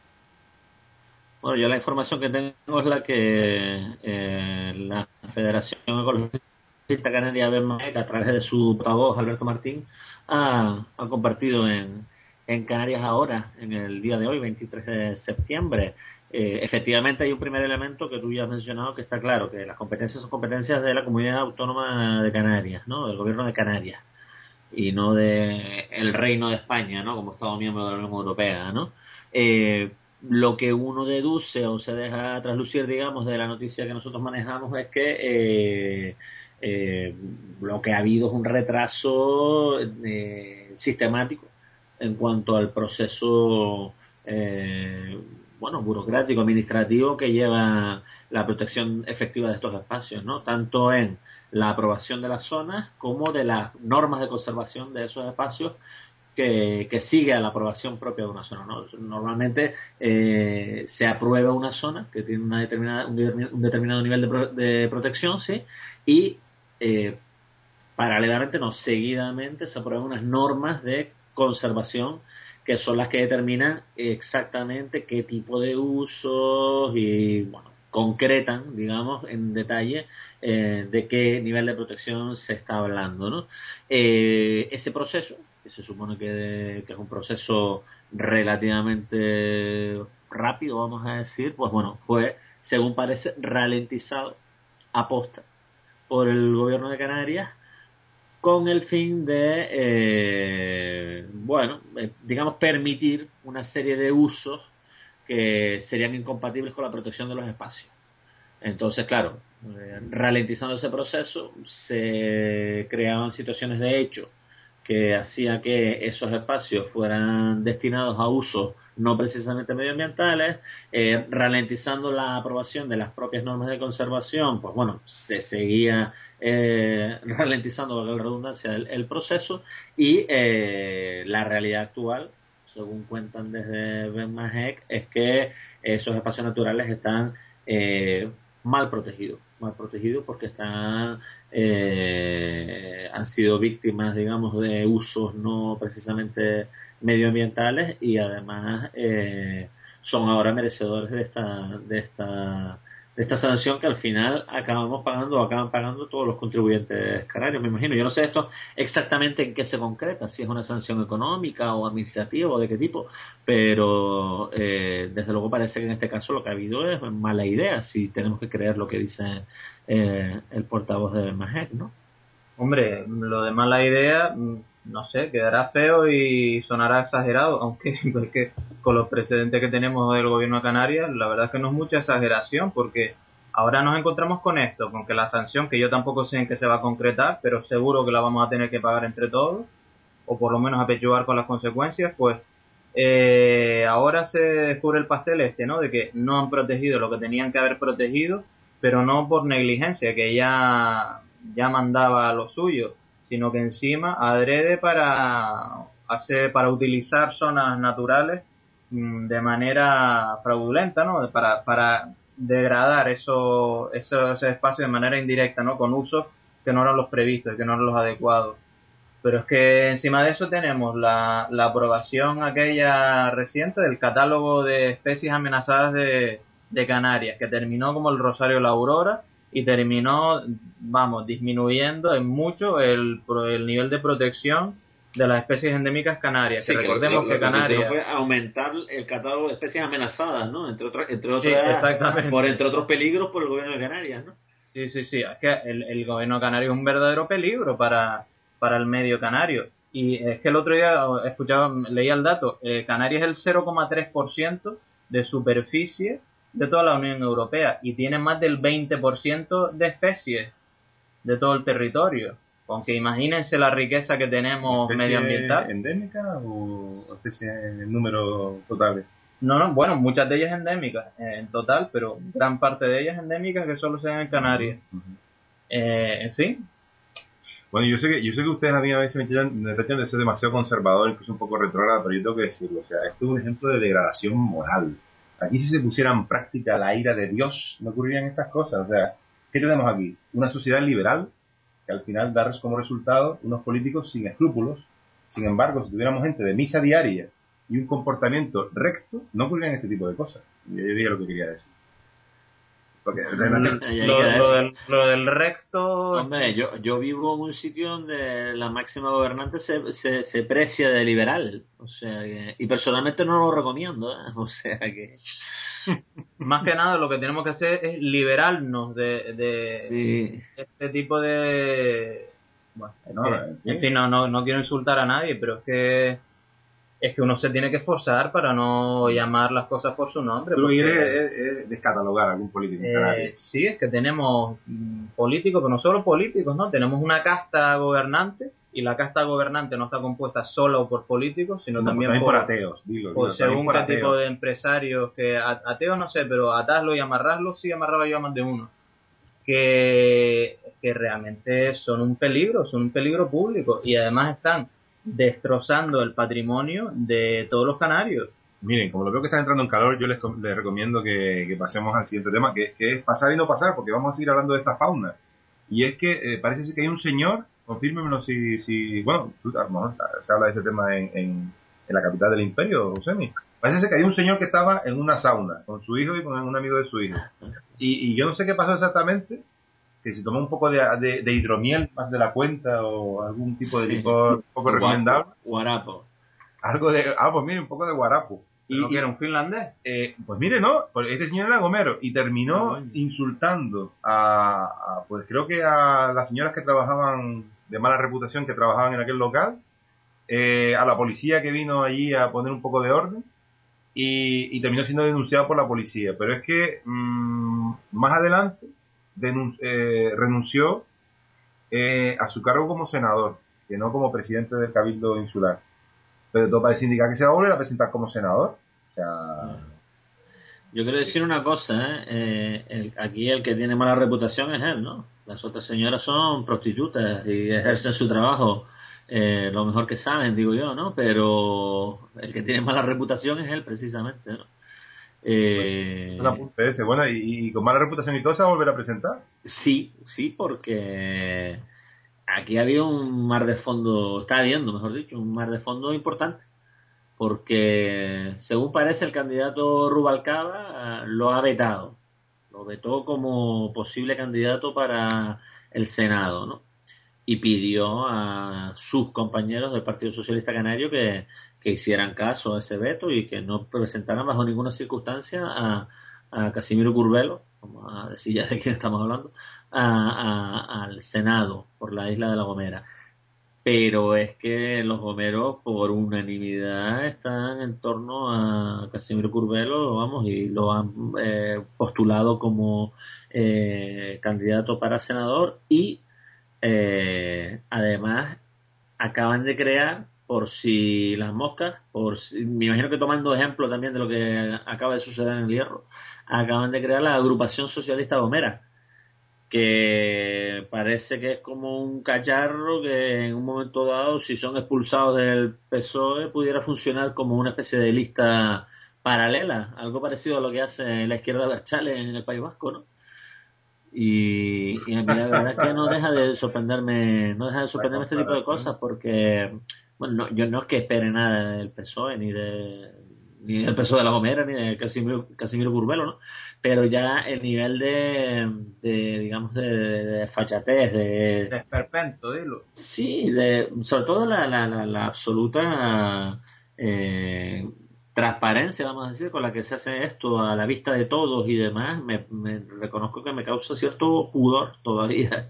[SPEAKER 3] Bueno, yo la información que tengo es la que eh, la Federación Ecologista Canaria Ben Majek, a través de su portavoz Alberto Martín, ha, ha compartido en, en Canarias Ahora, en el día de hoy, veintitrés de septiembre. Eh, efectivamente hay un primer elemento que tú ya has mencionado, que está claro, que las competencias son competencias de la Comunidad Autónoma de Canarias, ¿no? Del Gobierno de Canarias, y no de el Reino de España, ¿no? Como Estado miembro de la Unión Europea, ¿no? Eh, Lo que uno deduce o se deja traslucir, digamos, de la noticia que nosotros manejamos es que eh, eh, lo que ha habido es un retraso eh, sistemático en cuanto al proceso eh, bueno, burocrático, administrativo que lleva la protección efectiva de estos espacios, ¿no? Tanto en la aprobación de las zonas como de las normas de conservación de esos espacios, Que, que sigue a la aprobación propia de una zona, ¿no? Normalmente eh, se aprueba una zona que tiene una determinada, un, un determinado nivel de, pro, de protección, ¿sí? Y eh, paralelamente, no, seguidamente se aprueban unas normas de conservación que son las que determinan exactamente qué tipo de usos y, bueno, concretan, digamos, en detalle eh, de qué nivel de protección se está hablando, ¿no? Eh, ese proceso, que se supone que, que es un proceso relativamente rápido, vamos a decir, pues bueno, fue, según parece, ralentizado a posta por el gobierno de Canarias con el fin de, eh, bueno, eh, digamos, permitir una serie de usos que serían incompatibles con la protección de los espacios. Entonces, claro, eh, ralentizando ese proceso, se creaban situaciones de hecho que hacía que esos espacios fueran destinados a usos no precisamente medioambientales, eh, ralentizando la aprobación de las propias normas de conservación, pues bueno, se seguía eh, ralentizando, valga la redundancia, el, el proceso, y eh, la realidad actual, según cuentan desde Ben Majek, es que esos espacios naturales están eh, mal protegidos, mal protegidos porque están eh, han sido víctimas, digamos, de usos no precisamente medioambientales, y además eh, son ahora merecedores de esta de esta de esta sanción que al final acabamos pagando o acaban pagando todos los contribuyentes canarios, me imagino. Yo no sé esto exactamente en qué se concreta, si es una sanción económica o administrativa o de qué tipo, pero eh, desde luego parece que en este caso lo que ha habido es mala idea, si tenemos que creer lo que dice eh, el portavoz de Majek, ¿no?
[SPEAKER 1] Hombre, lo de mala idea, no sé, quedará feo y sonará exagerado, aunque porque con los precedentes que tenemos del gobierno de Canarias, la verdad es que no es mucha exageración, porque ahora nos encontramos con esto, con que la sanción, que yo tampoco sé en qué se va a concretar, pero seguro que la vamos a tener que pagar entre todos, o por lo menos apechugar con las consecuencias, pues eh, ahora se descubre el pastel este, ¿no? De que no han protegido lo que tenían que haber protegido, pero no por negligencia, que ya, ya mandaba lo suyo, sino que encima adrede para hacer, para utilizar zonas naturales mmm, de manera fraudulenta, ¿no? Para, para degradar eso, eso, ese espacio de manera indirecta, ¿no? Con usos que no eran los previstos, que no eran los adecuados. Pero es que encima de eso tenemos la, la aprobación aquella reciente del catálogo de especies amenazadas de, de Canarias, que terminó como el Rosario la Aurora y terminó, vamos, disminuyendo en mucho el, el nivel de protección de las especies endémicas canarias.
[SPEAKER 3] Sí,
[SPEAKER 1] que
[SPEAKER 3] que
[SPEAKER 1] recordemos
[SPEAKER 3] lo,
[SPEAKER 1] que,
[SPEAKER 3] lo, lo
[SPEAKER 1] Canarias
[SPEAKER 3] que fue aumentar el catálogo de especies amenazadas, ¿no? Entre otras, entre otras,
[SPEAKER 1] sí, exactamente.
[SPEAKER 3] por entre otros peligros por el gobierno de Canarias, ¿no?
[SPEAKER 1] Sí, sí, sí. Es que el, el gobierno canario es un verdadero peligro para, para el medio canario. Y es que el otro día escuchaba, leía el dato, eh, Canarias es el cero coma tres por ciento de superficie de toda la Unión Europea y tiene más del veinte por ciento de especies de todo el territorio. Aunque imagínense la riqueza que tenemos medioambiental.
[SPEAKER 2] ¿Endémica o especie en número totales?
[SPEAKER 1] No, no, bueno, muchas de ellas endémicas eh, en total, pero gran parte de ellas endémicas que solo se dan en Canarias. Uh-huh. eh, en fin.
[SPEAKER 2] Bueno, yo sé que yo sé que ustedes a mí a veces me tiran de ser demasiado conservador, incluso un poco retrógrado, pero yo tengo que decirlo. O sea, esto es un ejemplo de degradación moral. Aquí si se pusiera en práctica la ira de Dios, no ocurrirían estas cosas. O sea, ¿qué tenemos aquí? Una sociedad liberal que al final da como resultado unos políticos sin escrúpulos. Sin embargo, si tuviéramos gente de misa diaria y un comportamiento recto, no ocurrirían este tipo de cosas. Y yo diría lo que quería decir. Porque
[SPEAKER 1] realmente, lo, lo, del, lo del recto...
[SPEAKER 3] Hombre, yo, yo vivo en un sitio donde la máxima gobernante se, se, se precia de liberal. O sea que, y personalmente no lo recomiendo, ¿eh? O sea que...
[SPEAKER 1] Más que nada lo que tenemos que hacer es liberarnos de, de
[SPEAKER 3] sí.
[SPEAKER 1] este tipo de... Bueno, no, que, en fin, no, no, no quiero insultar a nadie, pero es que es que uno se tiene que esforzar para no llamar las cosas por su nombre.
[SPEAKER 2] Tú quieres es, es descatalogar a algún político.
[SPEAKER 1] Eh, sí, es que tenemos mm, políticos, pero no solo políticos, ¿no? Tenemos una casta gobernante y la casta gobernante no está compuesta solo por políticos, sino sí, también,
[SPEAKER 2] también
[SPEAKER 1] por,
[SPEAKER 2] por ateos. Digo,
[SPEAKER 1] por
[SPEAKER 2] digo,
[SPEAKER 1] según
[SPEAKER 2] por
[SPEAKER 1] qué
[SPEAKER 2] ateos.
[SPEAKER 1] tipo de empresarios, que ateos no sé, pero atarlo y amarrarlo sí amarraba yo a más de uno. Que, que realmente son un peligro, son un peligro público y además están destrozando el patrimonio de todos los canarios.
[SPEAKER 2] Miren, como lo veo que están entrando en calor, yo les, les recomiendo que, que pasemos al siguiente tema, que, que es pasar y no pasar, porque vamos a seguir hablando de esta fauna. Y es que eh, parece ser que hay un señor, confírmemelo si, si bueno, tú, a lo mejor se habla de este tema en, en, en la capital del imperio, Josemi. Parece ser que hay un señor que estaba en una sauna con su hijo y con un amigo de su hijo. Y, y yo no sé qué pasó exactamente, que si tomó un poco de, de, de hidromiel más de la cuenta o algún tipo de licor poco recomendable.
[SPEAKER 3] Guarapo.
[SPEAKER 2] Algo de, ah, pues mire, un poco de guarapo.
[SPEAKER 1] ¿Y que era un finlandés?
[SPEAKER 2] Eh, pues mire, no, este señor era gomero y terminó oh, insultando a, a, pues creo que a las señoras que trabajaban de mala reputación, que trabajaban en aquel local, eh, a la policía que vino allí a poner un poco de orden y, y terminó siendo denunciado por la policía. Pero es que mmm, más adelante denun- eh, renunció eh, a su cargo como senador, que no como presidente del Cabildo Insular. Pero todo parece indicar que se va a volver a presentar como senador. O sea...
[SPEAKER 3] Yo quiero decir una cosa, ¿eh? Eh, el, aquí el que tiene mala reputación es él, ¿no? Las otras señoras son prostitutas y ejercen su trabajo eh, lo mejor que saben, digo yo, ¿no? Pero el que tiene mala reputación es él, precisamente, ¿no? Eh,
[SPEAKER 2] pues, un apunte ese. Bueno, y, y con mala reputación y todo se va a volver a presentar.
[SPEAKER 3] Sí, sí, porque aquí había un mar de fondo, está habiendo, mejor dicho, un mar de fondo importante. Porque, según parece, el candidato Rubalcaba lo ha vetado. Lo vetó como posible candidato para el Senado, ¿no? Y pidió a sus compañeros del Partido Socialista Canario que, que hicieran caso a ese veto y que no presentaran bajo ninguna circunstancia a, a Casimiro Curvelo, como a decir ya de quién estamos hablando, a, a, al Senado por la isla de La Gomera. pero es que los gomeros por unanimidad están en torno a Casimiro Curvelo, vamos, y lo han eh, postulado como eh, candidato para senador y eh, además acaban de crear, por si las moscas, por si, me imagino que tomando ejemplo también de lo que acaba de suceder en el Hierro, acaban de crear la agrupación socialista gomera, que parece que es como un cacharro que en un momento dado, si son expulsados del P S O E, pudiera funcionar como una especie de lista paralela, algo parecido a lo que hace la izquierda Berchales en el País Vasco, ¿no? Y, y a mí la verdad es que no deja de sorprenderme, no deja de sorprenderme este tipo de cosas, porque bueno, no, yo no es que espere nada del P S O E, ni de ni del P S O E de la Gomera, ni de Casimiro, Casimiro Curvelo, ¿no? Pero ya el nivel de, de digamos, de, de, de fachatez, de...
[SPEAKER 1] De esperpento, dilo.
[SPEAKER 3] Sí, de, sobre todo la, la, la, la absoluta eh, transparencia, vamos a decir, con la que se hace esto a la vista de todos y demás, me, me reconozco que me causa cierto pudor todavía.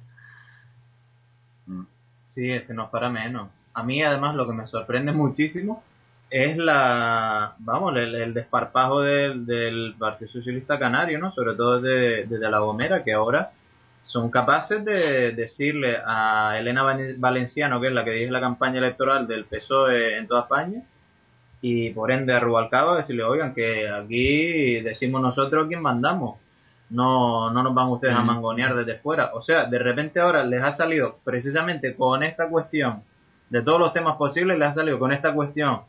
[SPEAKER 1] Sí, es que no es para menos. A mí además lo que me sorprende muchísimo es la, vamos, el, el desparpajo del, del Partido Socialista Canario, ¿no? Sobre todo desde de, de La Gomera, que ahora son capaces de decirle a Elena Valenciano, que es la que dirige la campaña electoral del P S O E en toda España, y por ende a Rubalcaba, decirle, oigan, que aquí decimos nosotros quién mandamos, no no nos van ustedes a mangonear desde fuera. O sea, de repente ahora les ha salido, precisamente con esta cuestión, de todos los temas posibles, les ha salido con esta cuestión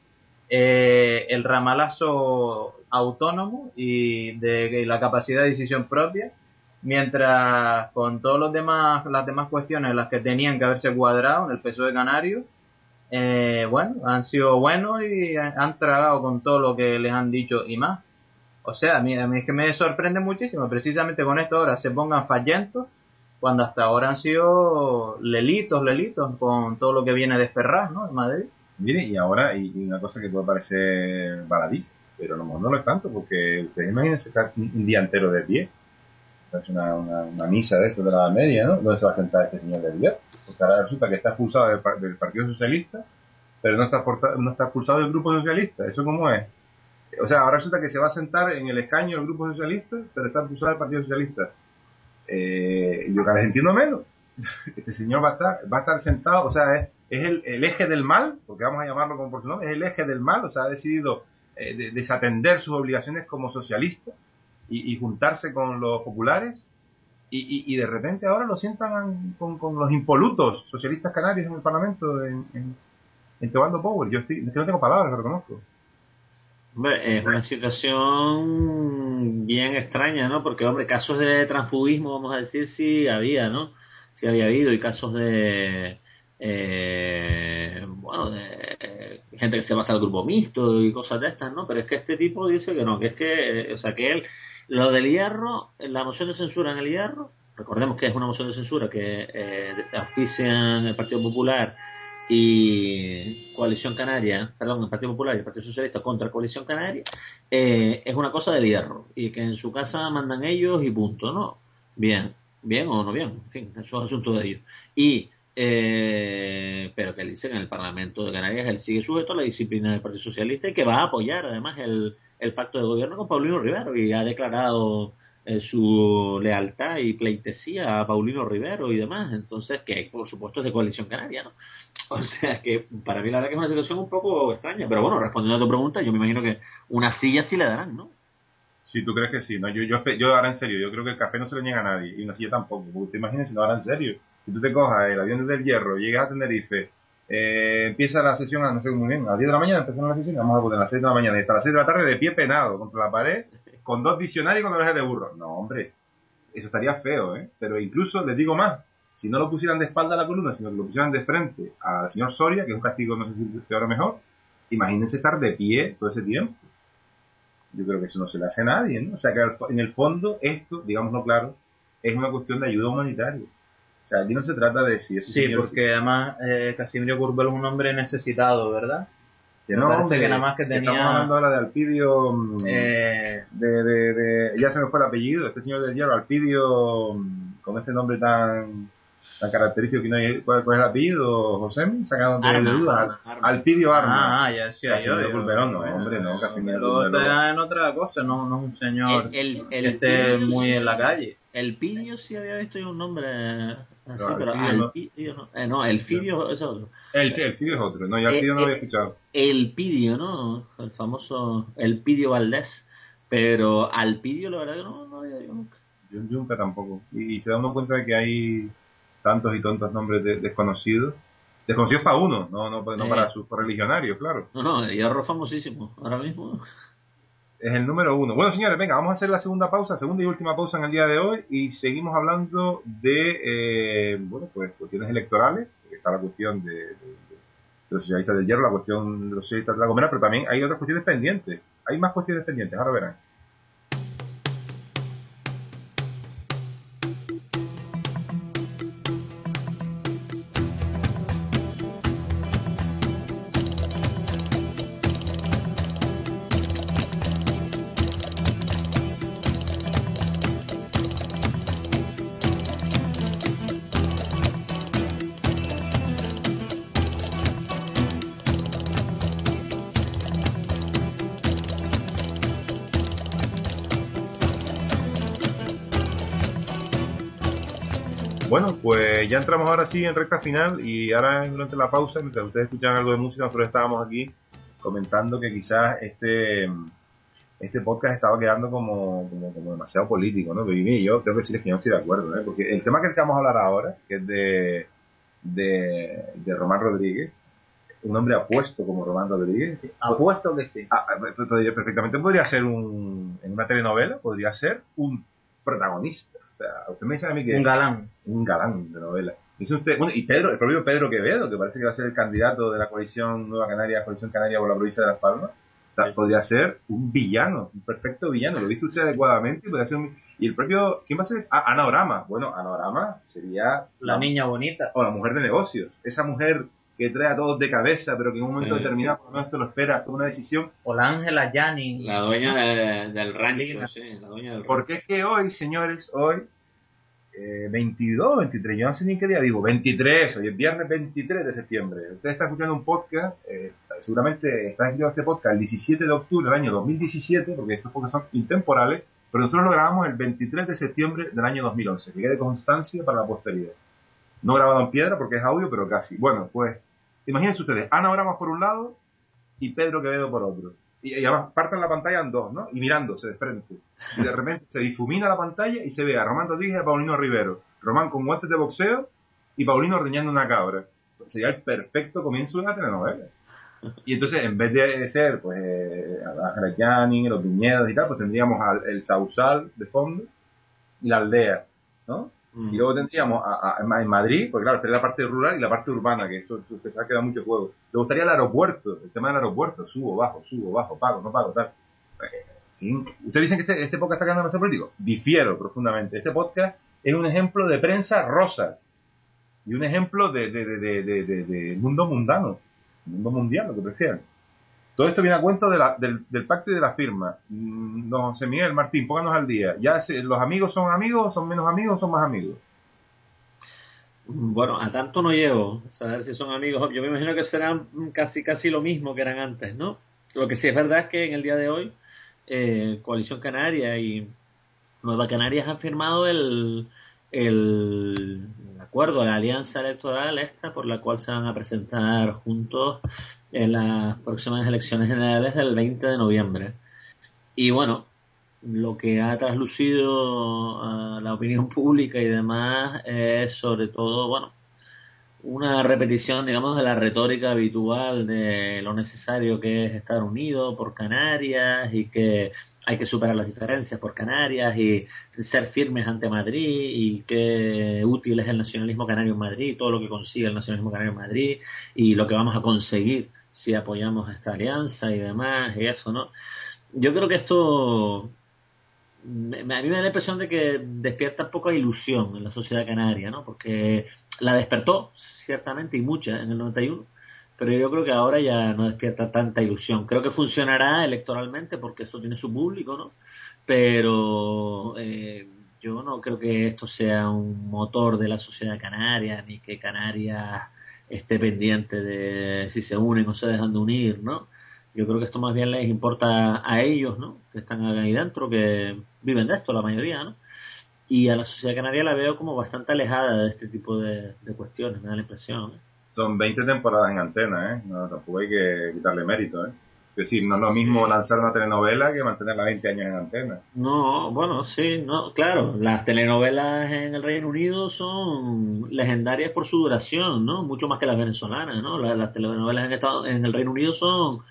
[SPEAKER 1] eh, el ramalazo autónomo y de y la capacidad de decisión propia, mientras con todos los demás las demás cuestiones en las que tenían que haberse cuadrado en el P S O E canario, eh, bueno, han sido buenos y han tragado con todo lo que les han dicho y más. O sea, a mí, a mí es que me sorprende muchísimo, precisamente con esto ahora se pongan fallentos, cuando hasta ahora han sido lelitos, lelitos, con todo lo que viene de Ferraz, ¿no? En Madrid.
[SPEAKER 2] Mire, y ahora, y una cosa que puede parecer baladí, pero a lo mejor no lo es tanto, porque ustedes imagínense estar un día entero de pie. Es una, una, una misa de esto de la media, ¿no? ¿Dónde se va a sentar este señor del día? Porque ahora resulta que está expulsado del, del Partido Socialista, pero no está, porta, no está expulsado del Grupo Socialista. ¿Eso cómo es? O sea, ahora resulta que se va a sentar en el escaño del Grupo Socialista, pero está expulsado del Partido Socialista. Eh, yo cada vez entiendo menos. Este señor va a estar, va a estar sentado, o sea, es, es el, el eje del mal, porque vamos a llamarlo como por su nombre, es el eje del mal, o sea, ha decidido eh, de, desatender sus obligaciones como socialista y, y juntarse con los populares, y, y, y de repente ahora lo sientan con, con los impolutos socialistas canarios en el Parlamento, en, en, en Teobaldo Power. Yo estoy, es que no tengo palabras, lo reconozco.
[SPEAKER 3] Hombre, es una situación bien extraña, ¿no? Porque, hombre, casos de transfugismo, vamos a decir, sí había, ¿no? Sí había habido, y casos de, eh, bueno, de gente que se basa al grupo mixto y cosas de estas, ¿no? Pero es que este tipo dice que no, que es que, o sea, que él, lo del Hierro, la moción de censura en el Hierro, recordemos que es una moción de censura que eh, auspician el Partido Popular y Coalición Canaria, perdón, el Partido Popular y el Partido Socialista contra Coalición Canaria, eh, es una cosa del Hierro, y que en su casa mandan ellos y punto, ¿no? Bien, bien o no bien, en fin, eso es asunto de ellos. Y, eh, pero que él dice que en el Parlamento de Canarias él sigue sujeto a la disciplina del Partido Socialista y que va a apoyar además el, el pacto de gobierno con Paulino Rivero, y ha declarado eh, su lealtad y pleitesía a Paulino Rivero y demás. Entonces, que por supuesto es de Coalición Canaria, ¿no? O sea que para mí la verdad que es una situación un poco extraña, pero bueno, respondiendo a tu pregunta, yo me imagino que una silla sí le darán, ¿no?
[SPEAKER 2] Sí, tú crees que sí, no, yo, yo, yo ahora en serio, yo creo que el café no se lo niega a nadie, y una silla tampoco, porque te imaginas si no, ahora en serio, si tú te cojas el avión desde el Hierro, llegas a Tenerife, eh, empieza la sesión a no sé muy bien, a las diez de la mañana empezó la sesión, vamos a poner a las seis de la mañana, y hasta las seis de la tarde de pie penado, contra la pared, con dos diccionarios y con orejas de burro. No, hombre, eso estaría feo, ¿eh? Pero incluso, les digo más, si no lo pusieran de espalda a la columna, sino que lo pusieran de frente al señor Soria, que es un castigo, no sé si peor o mejor, imagínense estar de pie todo ese tiempo. Yo creo que eso no se le hace a nadie, ¿no? O sea, que en el fondo esto, digámoslo claro, es una cuestión de ayuda humanitaria. O sea, aquí no se trata de si ese
[SPEAKER 1] Sí,
[SPEAKER 2] señor...
[SPEAKER 1] porque además eh, Casimiro Curvelo es un hombre necesitado, ¿verdad?
[SPEAKER 2] Que
[SPEAKER 1] Me
[SPEAKER 2] no,
[SPEAKER 1] parece
[SPEAKER 2] hombre,
[SPEAKER 1] que nada más que tenía...
[SPEAKER 2] Estamos hablando ahora de Alpidio...
[SPEAKER 1] Eh,
[SPEAKER 2] de, de, de, ya se me fue el apellido, este señor del Hierro, Alpidio, con este nombre tan... tan característico que no hay. ¿Cuál, cuál es el apellido, José? Sacándote de
[SPEAKER 3] Arma,
[SPEAKER 2] dudas.
[SPEAKER 3] Arma, Arma.
[SPEAKER 2] Alpidio Arma.
[SPEAKER 1] Ah, ya decía
[SPEAKER 2] Casimiro
[SPEAKER 1] yo.
[SPEAKER 2] Pulverón, no,
[SPEAKER 1] bueno,
[SPEAKER 2] hombre, no, Casimiro
[SPEAKER 1] Pero
[SPEAKER 2] Pulverón.
[SPEAKER 1] está en otra cosa, no, no es un señor
[SPEAKER 3] El, el, el
[SPEAKER 1] que esté
[SPEAKER 3] Pidio
[SPEAKER 1] muy
[SPEAKER 3] sí-
[SPEAKER 1] en la calle.
[SPEAKER 3] El Pidio sí había visto yo un nombre así,
[SPEAKER 2] No,
[SPEAKER 3] pero
[SPEAKER 2] Alpidio no.
[SPEAKER 3] Alpidio no. Eh, no, el Fidio es otro.
[SPEAKER 2] El, el Fidio es otro. No, yo Alpidio
[SPEAKER 3] Eh,
[SPEAKER 2] no lo había
[SPEAKER 3] eh,
[SPEAKER 2] escuchado.
[SPEAKER 3] El Pidio, ¿no? El famoso El Pidio Valdés. Pero Alpidio, la verdad que no, no había yo nunca.
[SPEAKER 2] Yo nunca tampoco. Y, y se da uno cuenta de que hay tantos y tantos nombres de- desconocidos. Desconocidos para uno, no, no, no
[SPEAKER 3] Sí.
[SPEAKER 2] para sus correligionarios, claro.
[SPEAKER 3] No, no, Hierro famosísimo. Ahora mismo.
[SPEAKER 2] Es el número uno. Bueno, señores, venga, vamos a hacer la segunda pausa, segunda y última pausa en el día de hoy, y seguimos hablando de, eh, bueno, pues cuestiones electorales, porque está la cuestión de, de- de los socialistas del Hierro, la cuestión de los socialistas de La Gomera, pero también hay otras cuestiones pendientes. Hay más cuestiones pendientes, ahora verán. Bueno, pues ya entramos ahora sí en recta final y ahora durante la pausa, mientras ustedes escuchan algo de música, nosotros estábamos aquí comentando que quizás este este podcast estaba quedando como, como, como demasiado político, ¿no? Y yo tengo que decirles que yo no estoy de acuerdo, ¿eh? Porque el tema que vamos a hablar ahora, que es de, de, de Román Rodríguez, un hombre apuesto como Román Rodríguez,
[SPEAKER 1] Apuesto que sí.
[SPEAKER 2] ah, ah, podría- perfectamente podría ser un, en una telenovela, podría ser un protagonista. O sea, usted me dice a mí que
[SPEAKER 1] Un galán.
[SPEAKER 2] un galán de novela. Dice usted, bueno, y Pedro, el propio Pedro Quevedo, que parece que va a ser el candidato de la coalición Nueva Canaria, coalición canaria por la provincia de Las Palmas, o sea,
[SPEAKER 1] Sí.
[SPEAKER 2] podría ser un villano, un perfecto villano. Lo viste usted adecuadamente, podría ser un, y el propio, ¿quién va a ser? Ah, Ana Orama. Bueno, Ana Orama sería
[SPEAKER 1] La niña bonita.
[SPEAKER 2] o la mujer de negocios, esa mujer que trae a todos de cabeza, pero que en un momento
[SPEAKER 3] Sí.
[SPEAKER 2] determinado, por lo menos te lo espera, toma una decisión.
[SPEAKER 1] O la Ángela Yani.
[SPEAKER 3] La dueña de- del rancho,
[SPEAKER 1] Digna.
[SPEAKER 3] sí, la dueña del rancho.
[SPEAKER 2] Porque es que hoy, señores, hoy, eh, veintidós, veintitrés, yo no sé ni qué día digo, veintitrés, hoy es viernes veintitrés de septiembre. Usted está escuchando un podcast, eh, seguramente está escuchando este podcast el diecisiete de octubre del año dos mil diecisiete, porque estos podcasts son intemporales, pero nosotros lo grabamos el veintitrés de septiembre del año dos mil once, que quede constancia para la posteridad. No grabado en piedra porque es audio, pero casi. Bueno, pues, imagínense ustedes, Ana Orama por un lado y Pedro Quevedo por otro. Y, y además parten la pantalla en dos, ¿no? Y mirándose de frente. Y de repente se difumina la pantalla y se ve a Román Rodríguez y a Paulino Rivero. Román con guantes de boxeo y Paulino ordeñando una cabra. Sería el perfecto comienzo de una telenovela. Y entonces, en vez de ser, pues, eh, Ángela Yani, los viñedos y tal, pues tendríamos al, el sausal de fondo y la aldea, ¿no?
[SPEAKER 3] Mm.
[SPEAKER 2] Y luego tendríamos a, a- en Madrid, porque claro, estaría la parte rural y la parte urbana, que eso, eso usted sabe que da mucho juego. Luego estaría el aeropuerto, el tema del aeropuerto, subo, bajo, subo, bajo, pago, no pago, tal. Eh, sí. Ustedes dicen que este, este podcast está quedando demasiado político. Difiero profundamente. Este podcast es un ejemplo de prensa rosa y un ejemplo de, de, de, de, de, de- de mundo mundano, mundo mundial, lo que prefieran. Todo esto viene a cuento de la, del, del pacto y de la firma. Mm, Don José Miguel Martín, pónganos al día. ¿Ya se- los amigos son amigos, son menos amigos, son más amigos?
[SPEAKER 3] Bueno, a tanto no llego a saber si son amigos. Yo me imagino que serán casi casi lo mismo que eran antes, ¿no? Lo que sí es verdad es que en el día de hoy eh, Coalición Canaria y Nueva Canarias han firmado el, el, el acuerdo, la alianza electoral esta por la cual se van a presentar juntos en las próximas elecciones generales del veinte de noviembre. Y bueno, lo que ha traslucido a la opinión pública y demás es sobre todo, bueno, una repetición, digamos, de la retórica habitual de lo necesario que es estar unido por Canarias y que hay que superar las diferencias por Canarias y ser firmes ante Madrid y qué útil es el nacionalismo canario en Madrid, todo lo que consigue el nacionalismo canario en Madrid y lo que vamos a conseguir si apoyamos esta alianza y demás y eso, ¿no? Yo creo que esto me- me- a mí me da la impresión de que despierta poca ilusión en la sociedad canaria, ¿no? Porque la despertó, ciertamente, y mucha en el noventa y uno, pero yo creo que ahora ya no despierta tanta ilusión. Creo que funcionará electoralmente porque esto tiene su público, ¿no? Pero eh, yo no creo que esto sea un motor de la sociedad canaria, ni que Canarias esté pendiente de si se unen o se dejan de unir, ¿no? Yo creo que esto más bien les importa a ellos, ¿no? Que están ahí dentro, que viven de esto, la mayoría, ¿no? Y a la sociedad canaria la veo como bastante alejada de este tipo de, de cuestiones, me da la impresión, ¿eh?
[SPEAKER 2] Son veinte temporadas en antena, ¿eh? No, tampoco hay que quitarle mérito, ¿eh? Es decir, no es lo mismo lanzar una telenovela que mantenerla veinte años en antena.
[SPEAKER 3] No, bueno, sí, no, claro, las telenovelas en el Reino Unido son legendarias por su duración, ¿no? Mucho más que las venezolanas, ¿no? Las, las telenovelas en, Estado, en el Reino Unido son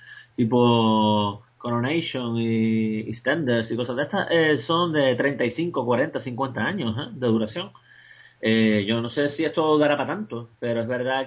[SPEAKER 3] tipo Coronation y, y Stenders y cosas de estas, eh, son de treinta y cinco, cuarenta, cincuenta años, ¿eh? De duración. Eh, yo no sé si esto dará para tanto, pero es verdad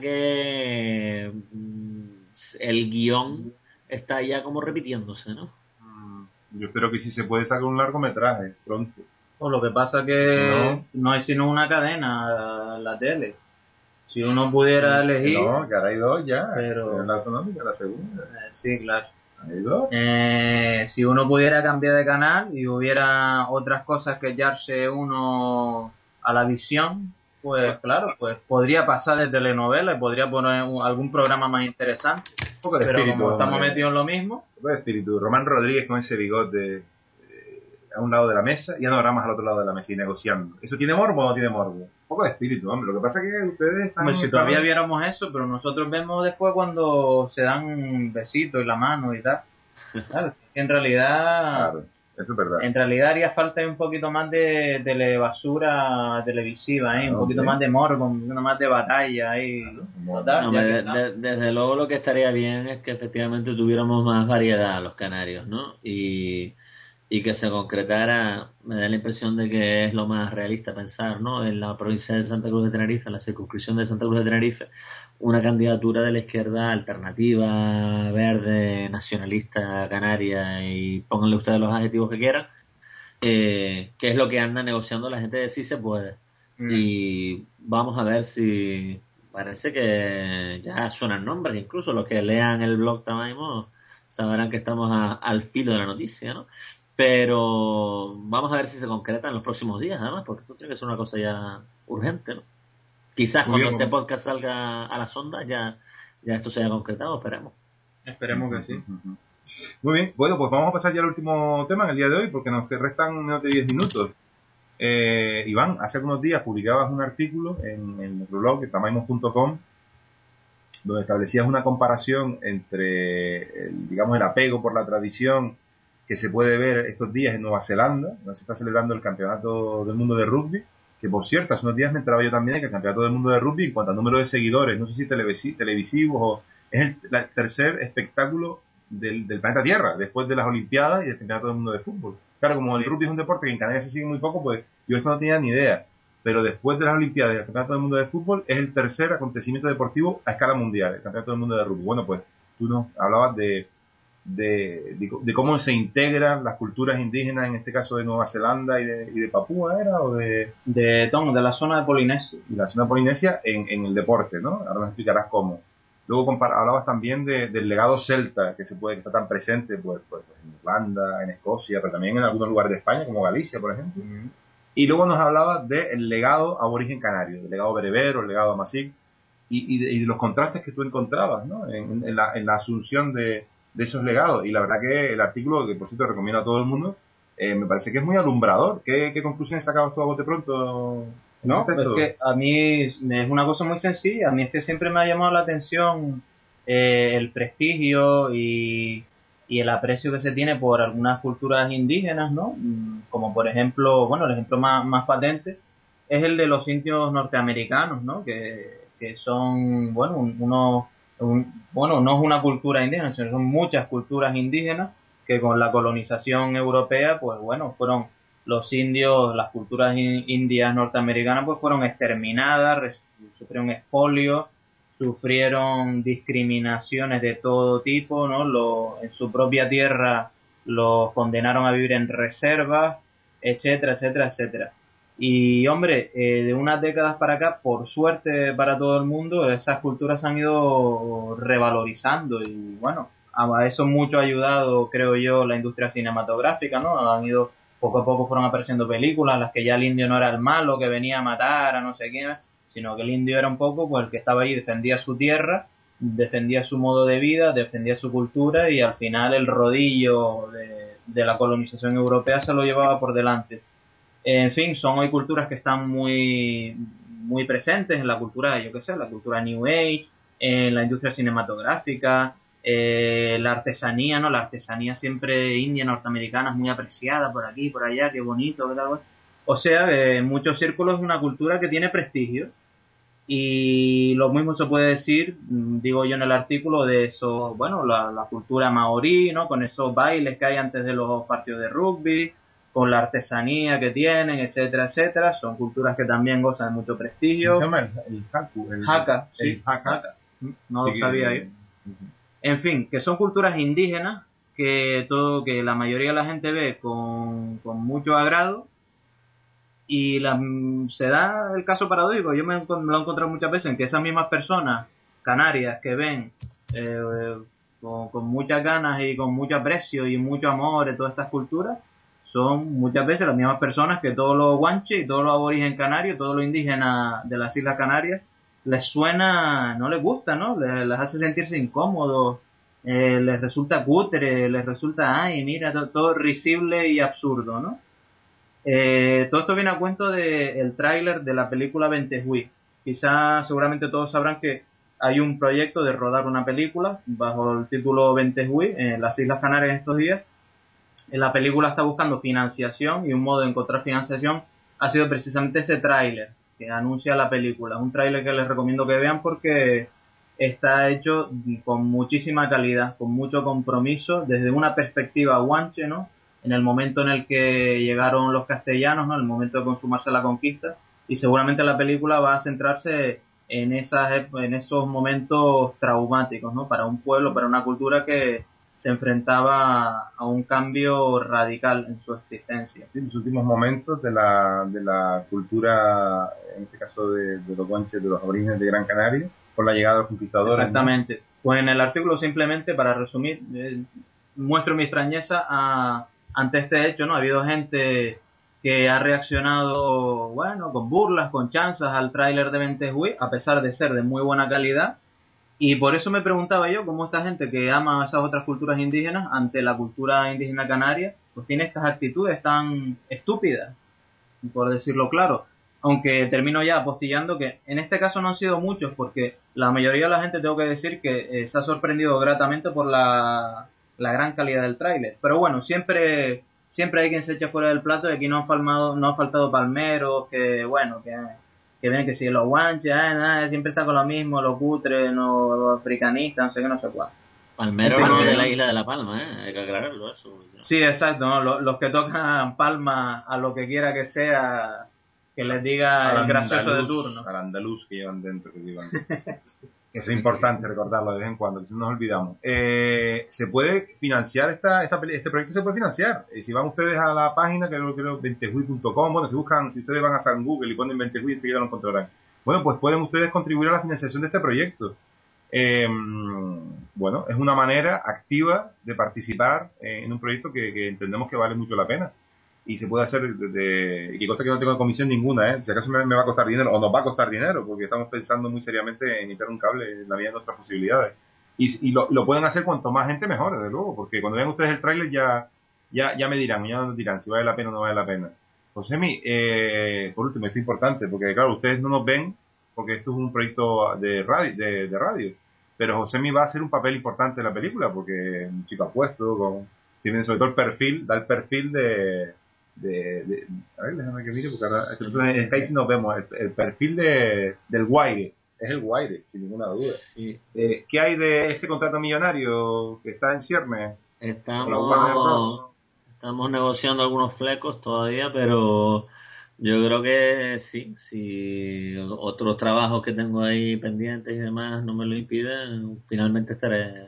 [SPEAKER 3] que mm, el guión está ya como repitiéndose, ¿no?
[SPEAKER 2] Yo espero que sí se puede sacar un largometraje pronto.
[SPEAKER 1] Pues lo que pasa que si no, no hay sino una cadena, la tele. Si uno pudiera elegir...
[SPEAKER 2] No, que ahora hay dos ya.
[SPEAKER 1] Pero...
[SPEAKER 2] la autonómica, la segunda.
[SPEAKER 1] Eh, sí, claro.
[SPEAKER 2] Hay dos.
[SPEAKER 1] Eh, si uno pudiera cambiar de canal y hubiera otras cosas que echarse uno a la visión, pues claro, pues podría pasar de telenovela y podría poner un, algún programa más interesante.
[SPEAKER 2] Un poco de
[SPEAKER 1] pero
[SPEAKER 2] espíritu,
[SPEAKER 1] como estamos
[SPEAKER 2] hombre.
[SPEAKER 1] metidos en lo mismo...
[SPEAKER 2] Un poco de espíritu. Román Rodríguez con ese bigote eh, a un lado de la mesa y Ana Ramas al otro lado de la mesa y negociando. ¿Eso tiene morbo o no tiene morbo? Un poco de espíritu, hombre. Lo que pasa es que ustedes están...
[SPEAKER 1] Hombre, si todavía viéramos eso, pero nosotros vemos después cuando se dan besitos y la mano y tal. Claro, en realidad...
[SPEAKER 2] Claro, eso es verdad.
[SPEAKER 1] En realidad haría falta un poquito más de telebasura televisiva, ¿eh? Un
[SPEAKER 2] Ah,
[SPEAKER 1] poquito
[SPEAKER 2] ok.
[SPEAKER 1] más de morbo, un poquito más de batalla ahí.
[SPEAKER 2] Claro,
[SPEAKER 1] Total,
[SPEAKER 3] No,
[SPEAKER 1] ya
[SPEAKER 3] de-
[SPEAKER 1] que está.
[SPEAKER 3] de- desde luego lo que estaría bien es que efectivamente tuviéramos más variedad los canarios, ¿no? Y, y que se concretara, me da la impresión de que es lo más realista pensar, ¿no? En la provincia de Santa Cruz de Tenerife, en la circunscripción de Santa Cruz de Tenerife, una candidatura de la izquierda alternativa, verde, nacionalista, canaria, y pónganle ustedes los adjetivos que quieran, eh, que es lo que anda negociando la gente de Sí se puede.
[SPEAKER 1] Mm.
[SPEAKER 3] Y vamos a ver si parece que ya suenan nombres, incluso los que lean el blog también sabrán que estamos a- al filo de la noticia, ¿no? Pero vamos a ver si se concreta en los próximos días, además, porque esto tiene que ser una cosa ya urgente, ¿no? Quizás
[SPEAKER 2] Muy
[SPEAKER 3] cuando
[SPEAKER 2] bien.
[SPEAKER 3] este podcast salga a la sonda ya, ya esto se haya concretado, esperemos.
[SPEAKER 1] Esperemos que sí.
[SPEAKER 2] Ujú. Muy bien, bueno, pues vamos a pasar ya al último tema en el día de hoy, porque nos restan menos de diez minutos. Eh, Iván, hace algunos días publicabas un artículo en, en nuestro blog, tamaimos punto com, donde establecías una comparación entre, el, digamos, el apego por la tradición que se puede ver estos días en Nueva Zelanda, donde se está celebrando el Campeonato del Mundo de Rugby, que por cierto, hace unos días me enteraba yo también de que el Campeonato del Mundo de Rugby, en cuanto al número de seguidores, no sé si televisi- televisivos o es el, la- tercer espectáculo del, del planeta Tierra, después de las Olimpiadas y del Campeonato del Mundo de Fútbol. Claro, como el rugby es un deporte que en Canarias se sigue muy poco, pues yo esto no tenía ni idea. Pero después de las Olimpiadas y el Campeonato del Mundo de Fútbol es el tercer acontecimiento deportivo a escala mundial, el Campeonato del Mundo de Rugby. Bueno, pues tú nos hablabas de, de, de, de cómo se integran las culturas indígenas, en este caso de Nueva Zelanda y de, y de Papúa, ¿era? O de,
[SPEAKER 1] De, Tom, de la zona de Polinesia.
[SPEAKER 2] y la zona polinesia en, en el deporte, ¿no? Ahora nos explicarás cómo. Luego compar- hablabas también de, del legado celta que se puede que está tan presente pues, pues, pues, en Irlanda, en Escocia, pero también en algunos lugares de España, como Galicia, por ejemplo. Y luego nos hablabas del legado aborigen canario, el legado berebero, el legado amazigh, y, y, de, y de los contrastes que tú encontrabas, ¿no? En, en, la, en la asunción de, de esos legados. Y la verdad que el artículo, que por cierto recomiendo a todo el mundo, eh, me parece que es muy alumbrador. ¿Qué, qué conclusiones sacabas tú a bote pronto? en
[SPEAKER 1] No,
[SPEAKER 2] ese
[SPEAKER 1] pues
[SPEAKER 2] texto?
[SPEAKER 1] es que a mí es una cosa muy sencilla. A mí es que siempre me ha llamado la atención eh, el prestigio y, y el aprecio que se tiene por algunas culturas indígenas, ¿no? Mm, Como por ejemplo, bueno, el ejemplo más, más patente es el de los indios norteamericanos, ¿no? Que, que son, bueno, un- unos, un- bueno, no es una cultura indígena, sino son muchas culturas indígenas que con la colonización europea, pues bueno, fueron los indios, las culturas in- indias norteamericanas, pues fueron exterminadas, res- sufrieron expolio, sufrieron discriminaciones de todo tipo, ¿no? Lo, en su propia tierra los condenaron a vivir en reservas, etcétera, etcétera, etcétera. Y hombre, eh, de unas décadas para acá, por suerte para todo el mundo, esas culturas se han ido revalorizando y bueno, a eso mucho ha ayudado, creo yo, la industria cinematográfica, ¿no? Han ido poco a poco fueron apareciendo películas en las que ya el indio no era el malo que venía a matar a no sé quién, sino que el indio era un poco pues el que estaba ahí, defendía su tierra, defendía su modo de vida, defendía su cultura, y al final el rodillo de, de la colonización europea se lo llevaba por delante. En fin, son hoy culturas que están muy muy presentes en la cultura, yo qué sé, la cultura New Age, en la industria cinematográfica, eh, la artesanía, ¿no? La artesanía siempre india, norteamericana, es muy apreciada por aquí, por allá, qué bonito, qué tal. O sea, eh, en muchos círculos es una cultura que tiene prestigio. Y lo mismo se puede decir, digo yo en el artículo, de eso, bueno, la, la cultura maorí, ¿no? Con esos bailes que hay antes de los partidos de rugby, con la artesanía que tienen, etcétera, etcétera. Son culturas que también gozan de mucho prestigio.
[SPEAKER 2] ¿Cómo se llama? El, el haku. El,
[SPEAKER 1] Haka,
[SPEAKER 2] el,
[SPEAKER 1] sí.
[SPEAKER 2] Haka.
[SPEAKER 1] Haka. No lo
[SPEAKER 2] Sí,
[SPEAKER 1] sabía
[SPEAKER 2] que-
[SPEAKER 1] yo. En fin, que son culturas indígenas que todo, que la mayoría de la gente ve con, con mucho agrado, y la, se da el caso paradójico. Yo me, me lo he encontrado muchas veces en que esas mismas personas canarias que ven eh, con, con muchas ganas y con mucho aprecio y mucho amor de todas estas culturas, son muchas veces las mismas personas que todos los guanches y todos los aborígenes canarios, todos los indígenas de las Islas Canarias, les suena, no les gusta, ¿no? Les, les hace sentirse incómodos, eh, les resulta cutre, les resulta, ay, mira, todo, todo risible y absurdo, ¿no? Eh, todo esto viene a cuento del tráiler de la película Ventejuí. Quizás, seguramente todos sabrán que hay un proyecto de rodar una película bajo el título Ventejuí en las Islas Canarias estos días. En la película está buscando financiación, y un modo de encontrar financiación ha sido precisamente ese tráiler que anuncia la película. Es un tráiler que les recomiendo que vean porque está hecho con muchísima calidad, con mucho compromiso, desde una perspectiva guanche, ¿no? En el momento en el que llegaron los castellanos, ¿no? En el momento de consumarse la conquista, y seguramente la película va a centrarse en esas ep- en esos momentos traumáticos, ¿no? Para un pueblo, para una cultura que se enfrentaba a un cambio radical en su existencia.
[SPEAKER 2] Sí, los últimos momentos de la, de la cultura, en este caso de, de los guanches, de los aborígenes de Gran Canaria, con la llegada de los conquistadores. ¿no?
[SPEAKER 1] Exactamente. Pues en el artículo, simplemente para resumir, eh, muestro mi extrañeza a, ante este hecho, ¿no? Ha habido gente que ha reaccionado, bueno, con burlas, con chanzas al tráiler de Ventejuí, a pesar de ser de muy buena calidad. Y por eso me preguntaba yo cómo esta gente que ama esas otras culturas indígenas, ante la cultura indígena canaria, pues tiene estas actitudes tan estúpidas, por decirlo claro. Aunque termino ya apostillando que en este caso no han sido muchos, porque la mayoría de la gente, tengo que decir que eh, se ha sorprendido gratamente por la, la gran calidad del tráiler. Pero bueno, siempre siempre hay quien se echa fuera del plato, y aquí no han faltado, no han faltado palmeros, que bueno, que, que ven que si los guanches, ah, nada, siempre está con lo mismo, los cutres, no, los africanistas, no sé qué, no sé cuál.
[SPEAKER 3] Palmero
[SPEAKER 1] En fin,
[SPEAKER 3] no
[SPEAKER 1] que-
[SPEAKER 3] de la isla de La Palma, ¿eh? Hay que aclararlo eso.
[SPEAKER 1] Sí, exacto, ¿no? Los, los que tocan palma a lo que quiera que sea, que les diga
[SPEAKER 2] Al
[SPEAKER 1] el gracioso de
[SPEAKER 2] andaluz,
[SPEAKER 1] turno.
[SPEAKER 2] al andaluz que llevan dentro, que llevan. Eso es importante recordarlo de vez en cuando, que si no nos olvidamos. Eh, ¿Se puede financiar esta, esta peli- este proyecto? Se puede financiar. Eh, si van ustedes a la página, que creo que es ventejuy punto com, bueno, si buscan, si ustedes van a San Google y ponen Ventejuy, enseguida lo encontrarán. Bueno, pues pueden ustedes contribuir a la financiación de este proyecto. Eh, bueno, es una manera activa de participar eh, en un proyecto que, que entendemos que vale mucho la pena. Y se puede hacer desde, y que consta que no tengo comisión ninguna, ¿eh? Si acaso me, me va a costar dinero, o nos va a costar dinero, porque estamos pensando muy seriamente en echar un cable en la medida de nuestras posibilidades. Y, y lo, lo pueden hacer cuanto más gente mejor, desde luego, porque cuando vean ustedes el tráiler ya, ya, ya me dirán, ya nos dirán si vale la pena o no vale la pena. Josemi, eh, por último, esto es importante, porque claro, ustedes no nos ven, porque esto es un proyecto de radio, de, de radio. Pero Josemi va a hacer un papel importante en la película, porque es un chico apuesto, con, tiene sobre todo el perfil, da el perfil de, de, de a ver, déjame que mire, porque ahora nosotros en Skype nos vemos, el, el perfil de, del Guaire, es el Guaire, sin ninguna duda.
[SPEAKER 3] Sí.
[SPEAKER 2] Eh, ¿Qué hay de ese contrato millonario que está en ciernes? Con la Warner
[SPEAKER 3] Estamos,
[SPEAKER 2] Bros.
[SPEAKER 3] estamos negociando algunos flecos todavía, pero yo creo que sí, si otros trabajos que tengo ahí pendientes y demás no me lo impiden, finalmente estaré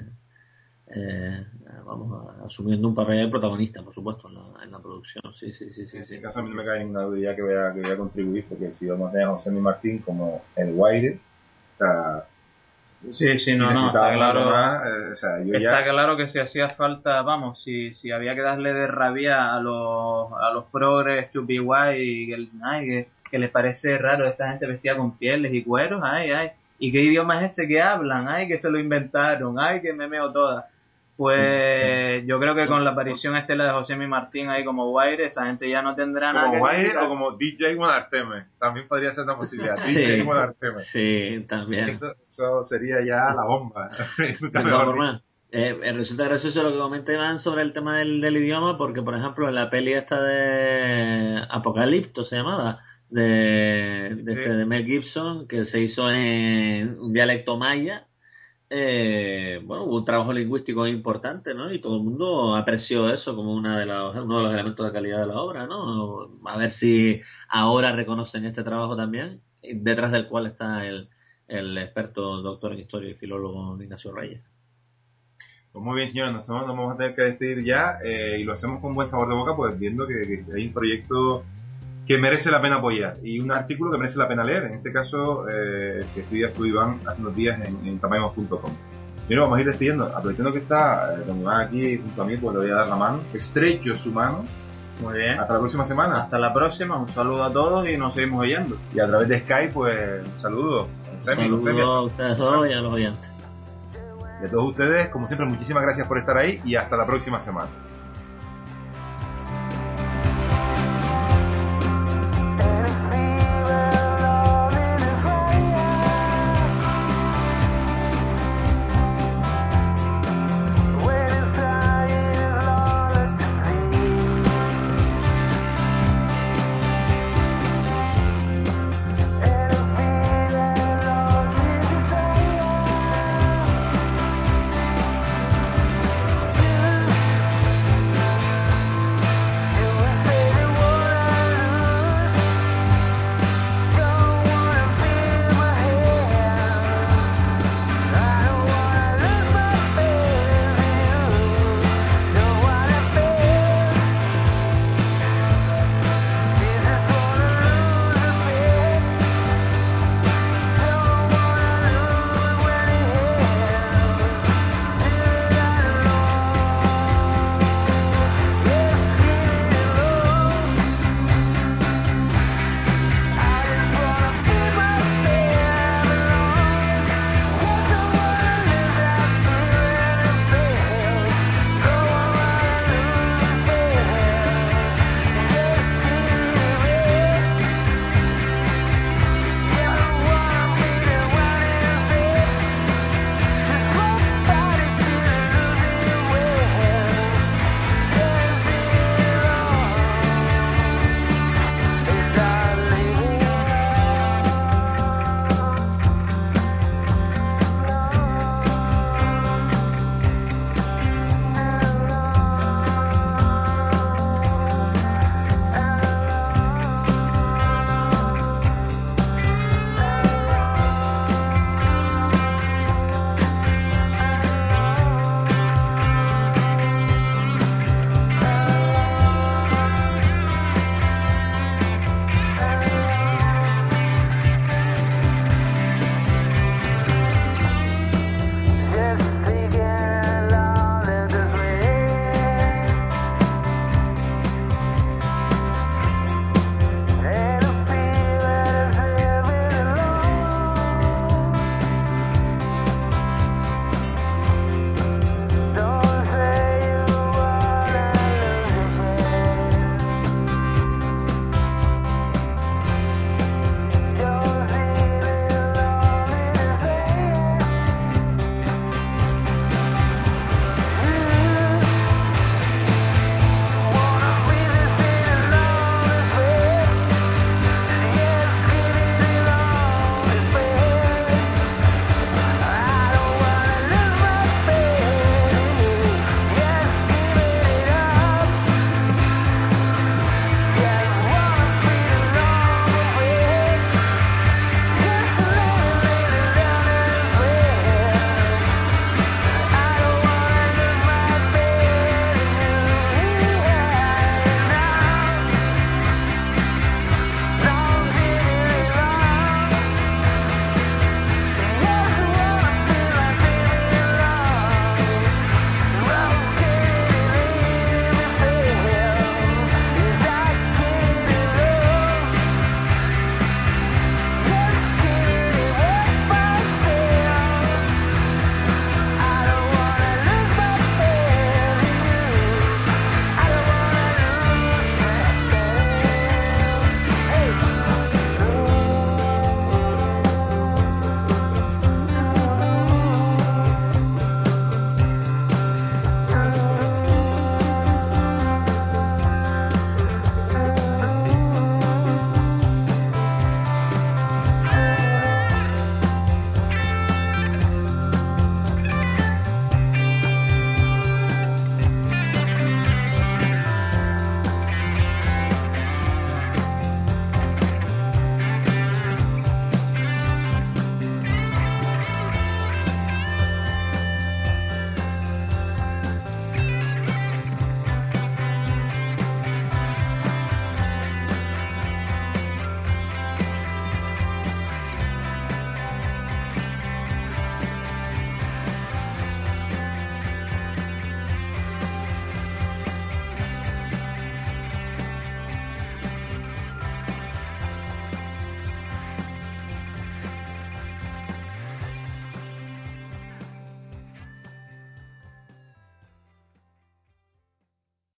[SPEAKER 3] eh, vamos a- asumiendo un papel de protagonista, por supuesto, en la, en la producción. Sí, sí, sí, sí.
[SPEAKER 2] En
[SPEAKER 3] sí.
[SPEAKER 2] ese caso a mí no me cae ninguna duda ya que voy a, que voy a contribuir, porque si vamos a tener a José Martín como el Guaire, o sea,
[SPEAKER 1] Sí, sí,
[SPEAKER 2] si
[SPEAKER 1] no, no, está claro,
[SPEAKER 2] más, eh, o sea, yo
[SPEAKER 1] está
[SPEAKER 2] ya...
[SPEAKER 1] claro que si hacía falta, vamos, si, si había que darle de rabia a los, a los progres chupi guay y que, ay, que, que les parece raro esta gente vestida con pieles y cueros, ay, ay, y qué idioma es ese que hablan, ay, que se lo inventaron, ay, que me meo toda. Pues sí, yo creo que con la aparición estela de José Mi Martín ahí como Guaire, esa gente ya no tendrá nada que
[SPEAKER 2] como Guaire
[SPEAKER 1] decir.
[SPEAKER 2] O como D J Monarteme, también podría ser una posibilidad.
[SPEAKER 3] Sí,
[SPEAKER 2] D J Monarteme.
[SPEAKER 3] Sí, también.
[SPEAKER 2] Eso, eso sería ya la bomba.
[SPEAKER 3] De todas formas, eh, resulta gracioso lo que comenta Iván sobre el tema del, del idioma, porque por ejemplo en la peli esta de Apocalipto se llamaba, de, de,
[SPEAKER 2] sí.
[SPEAKER 3] de Mel Gibson, que se hizo en un dialecto maya. Eh, bueno, hubo un trabajo lingüístico importante, ¿no? Y todo el mundo apreció eso como una de los, uno de los elementos de calidad de la obra, ¿no? A ver si ahora reconocen este trabajo también, detrás del cual está el, el experto doctor en historia y filólogo Ignacio Reyes.
[SPEAKER 2] Pues muy bien, señores, nosotros nos vamos a tener que despedir ya, eh, y lo hacemos con buen sabor de boca, pues viendo que, que hay un proyecto que merece la pena apoyar y un artículo que merece la pena leer, en este caso eh, que estudias tú, Iván, hace unos días en, en tamaimos punto com. Si no, vamos a ir despidiendo, aprovechando que está eh, don Iván aquí junto a mí, pues le voy a dar la mano, estrecho su mano.
[SPEAKER 1] Muy bien.
[SPEAKER 2] Hasta la próxima semana.
[SPEAKER 1] Hasta la próxima, un saludo a todos y nos seguimos oyendo.
[SPEAKER 2] Y a través de Skype, pues un saludo.
[SPEAKER 3] Un saludo a ustedes dos y a los oyentes.
[SPEAKER 2] Y a todos ustedes, como siempre, muchísimas gracias por estar ahí y hasta la próxima semana.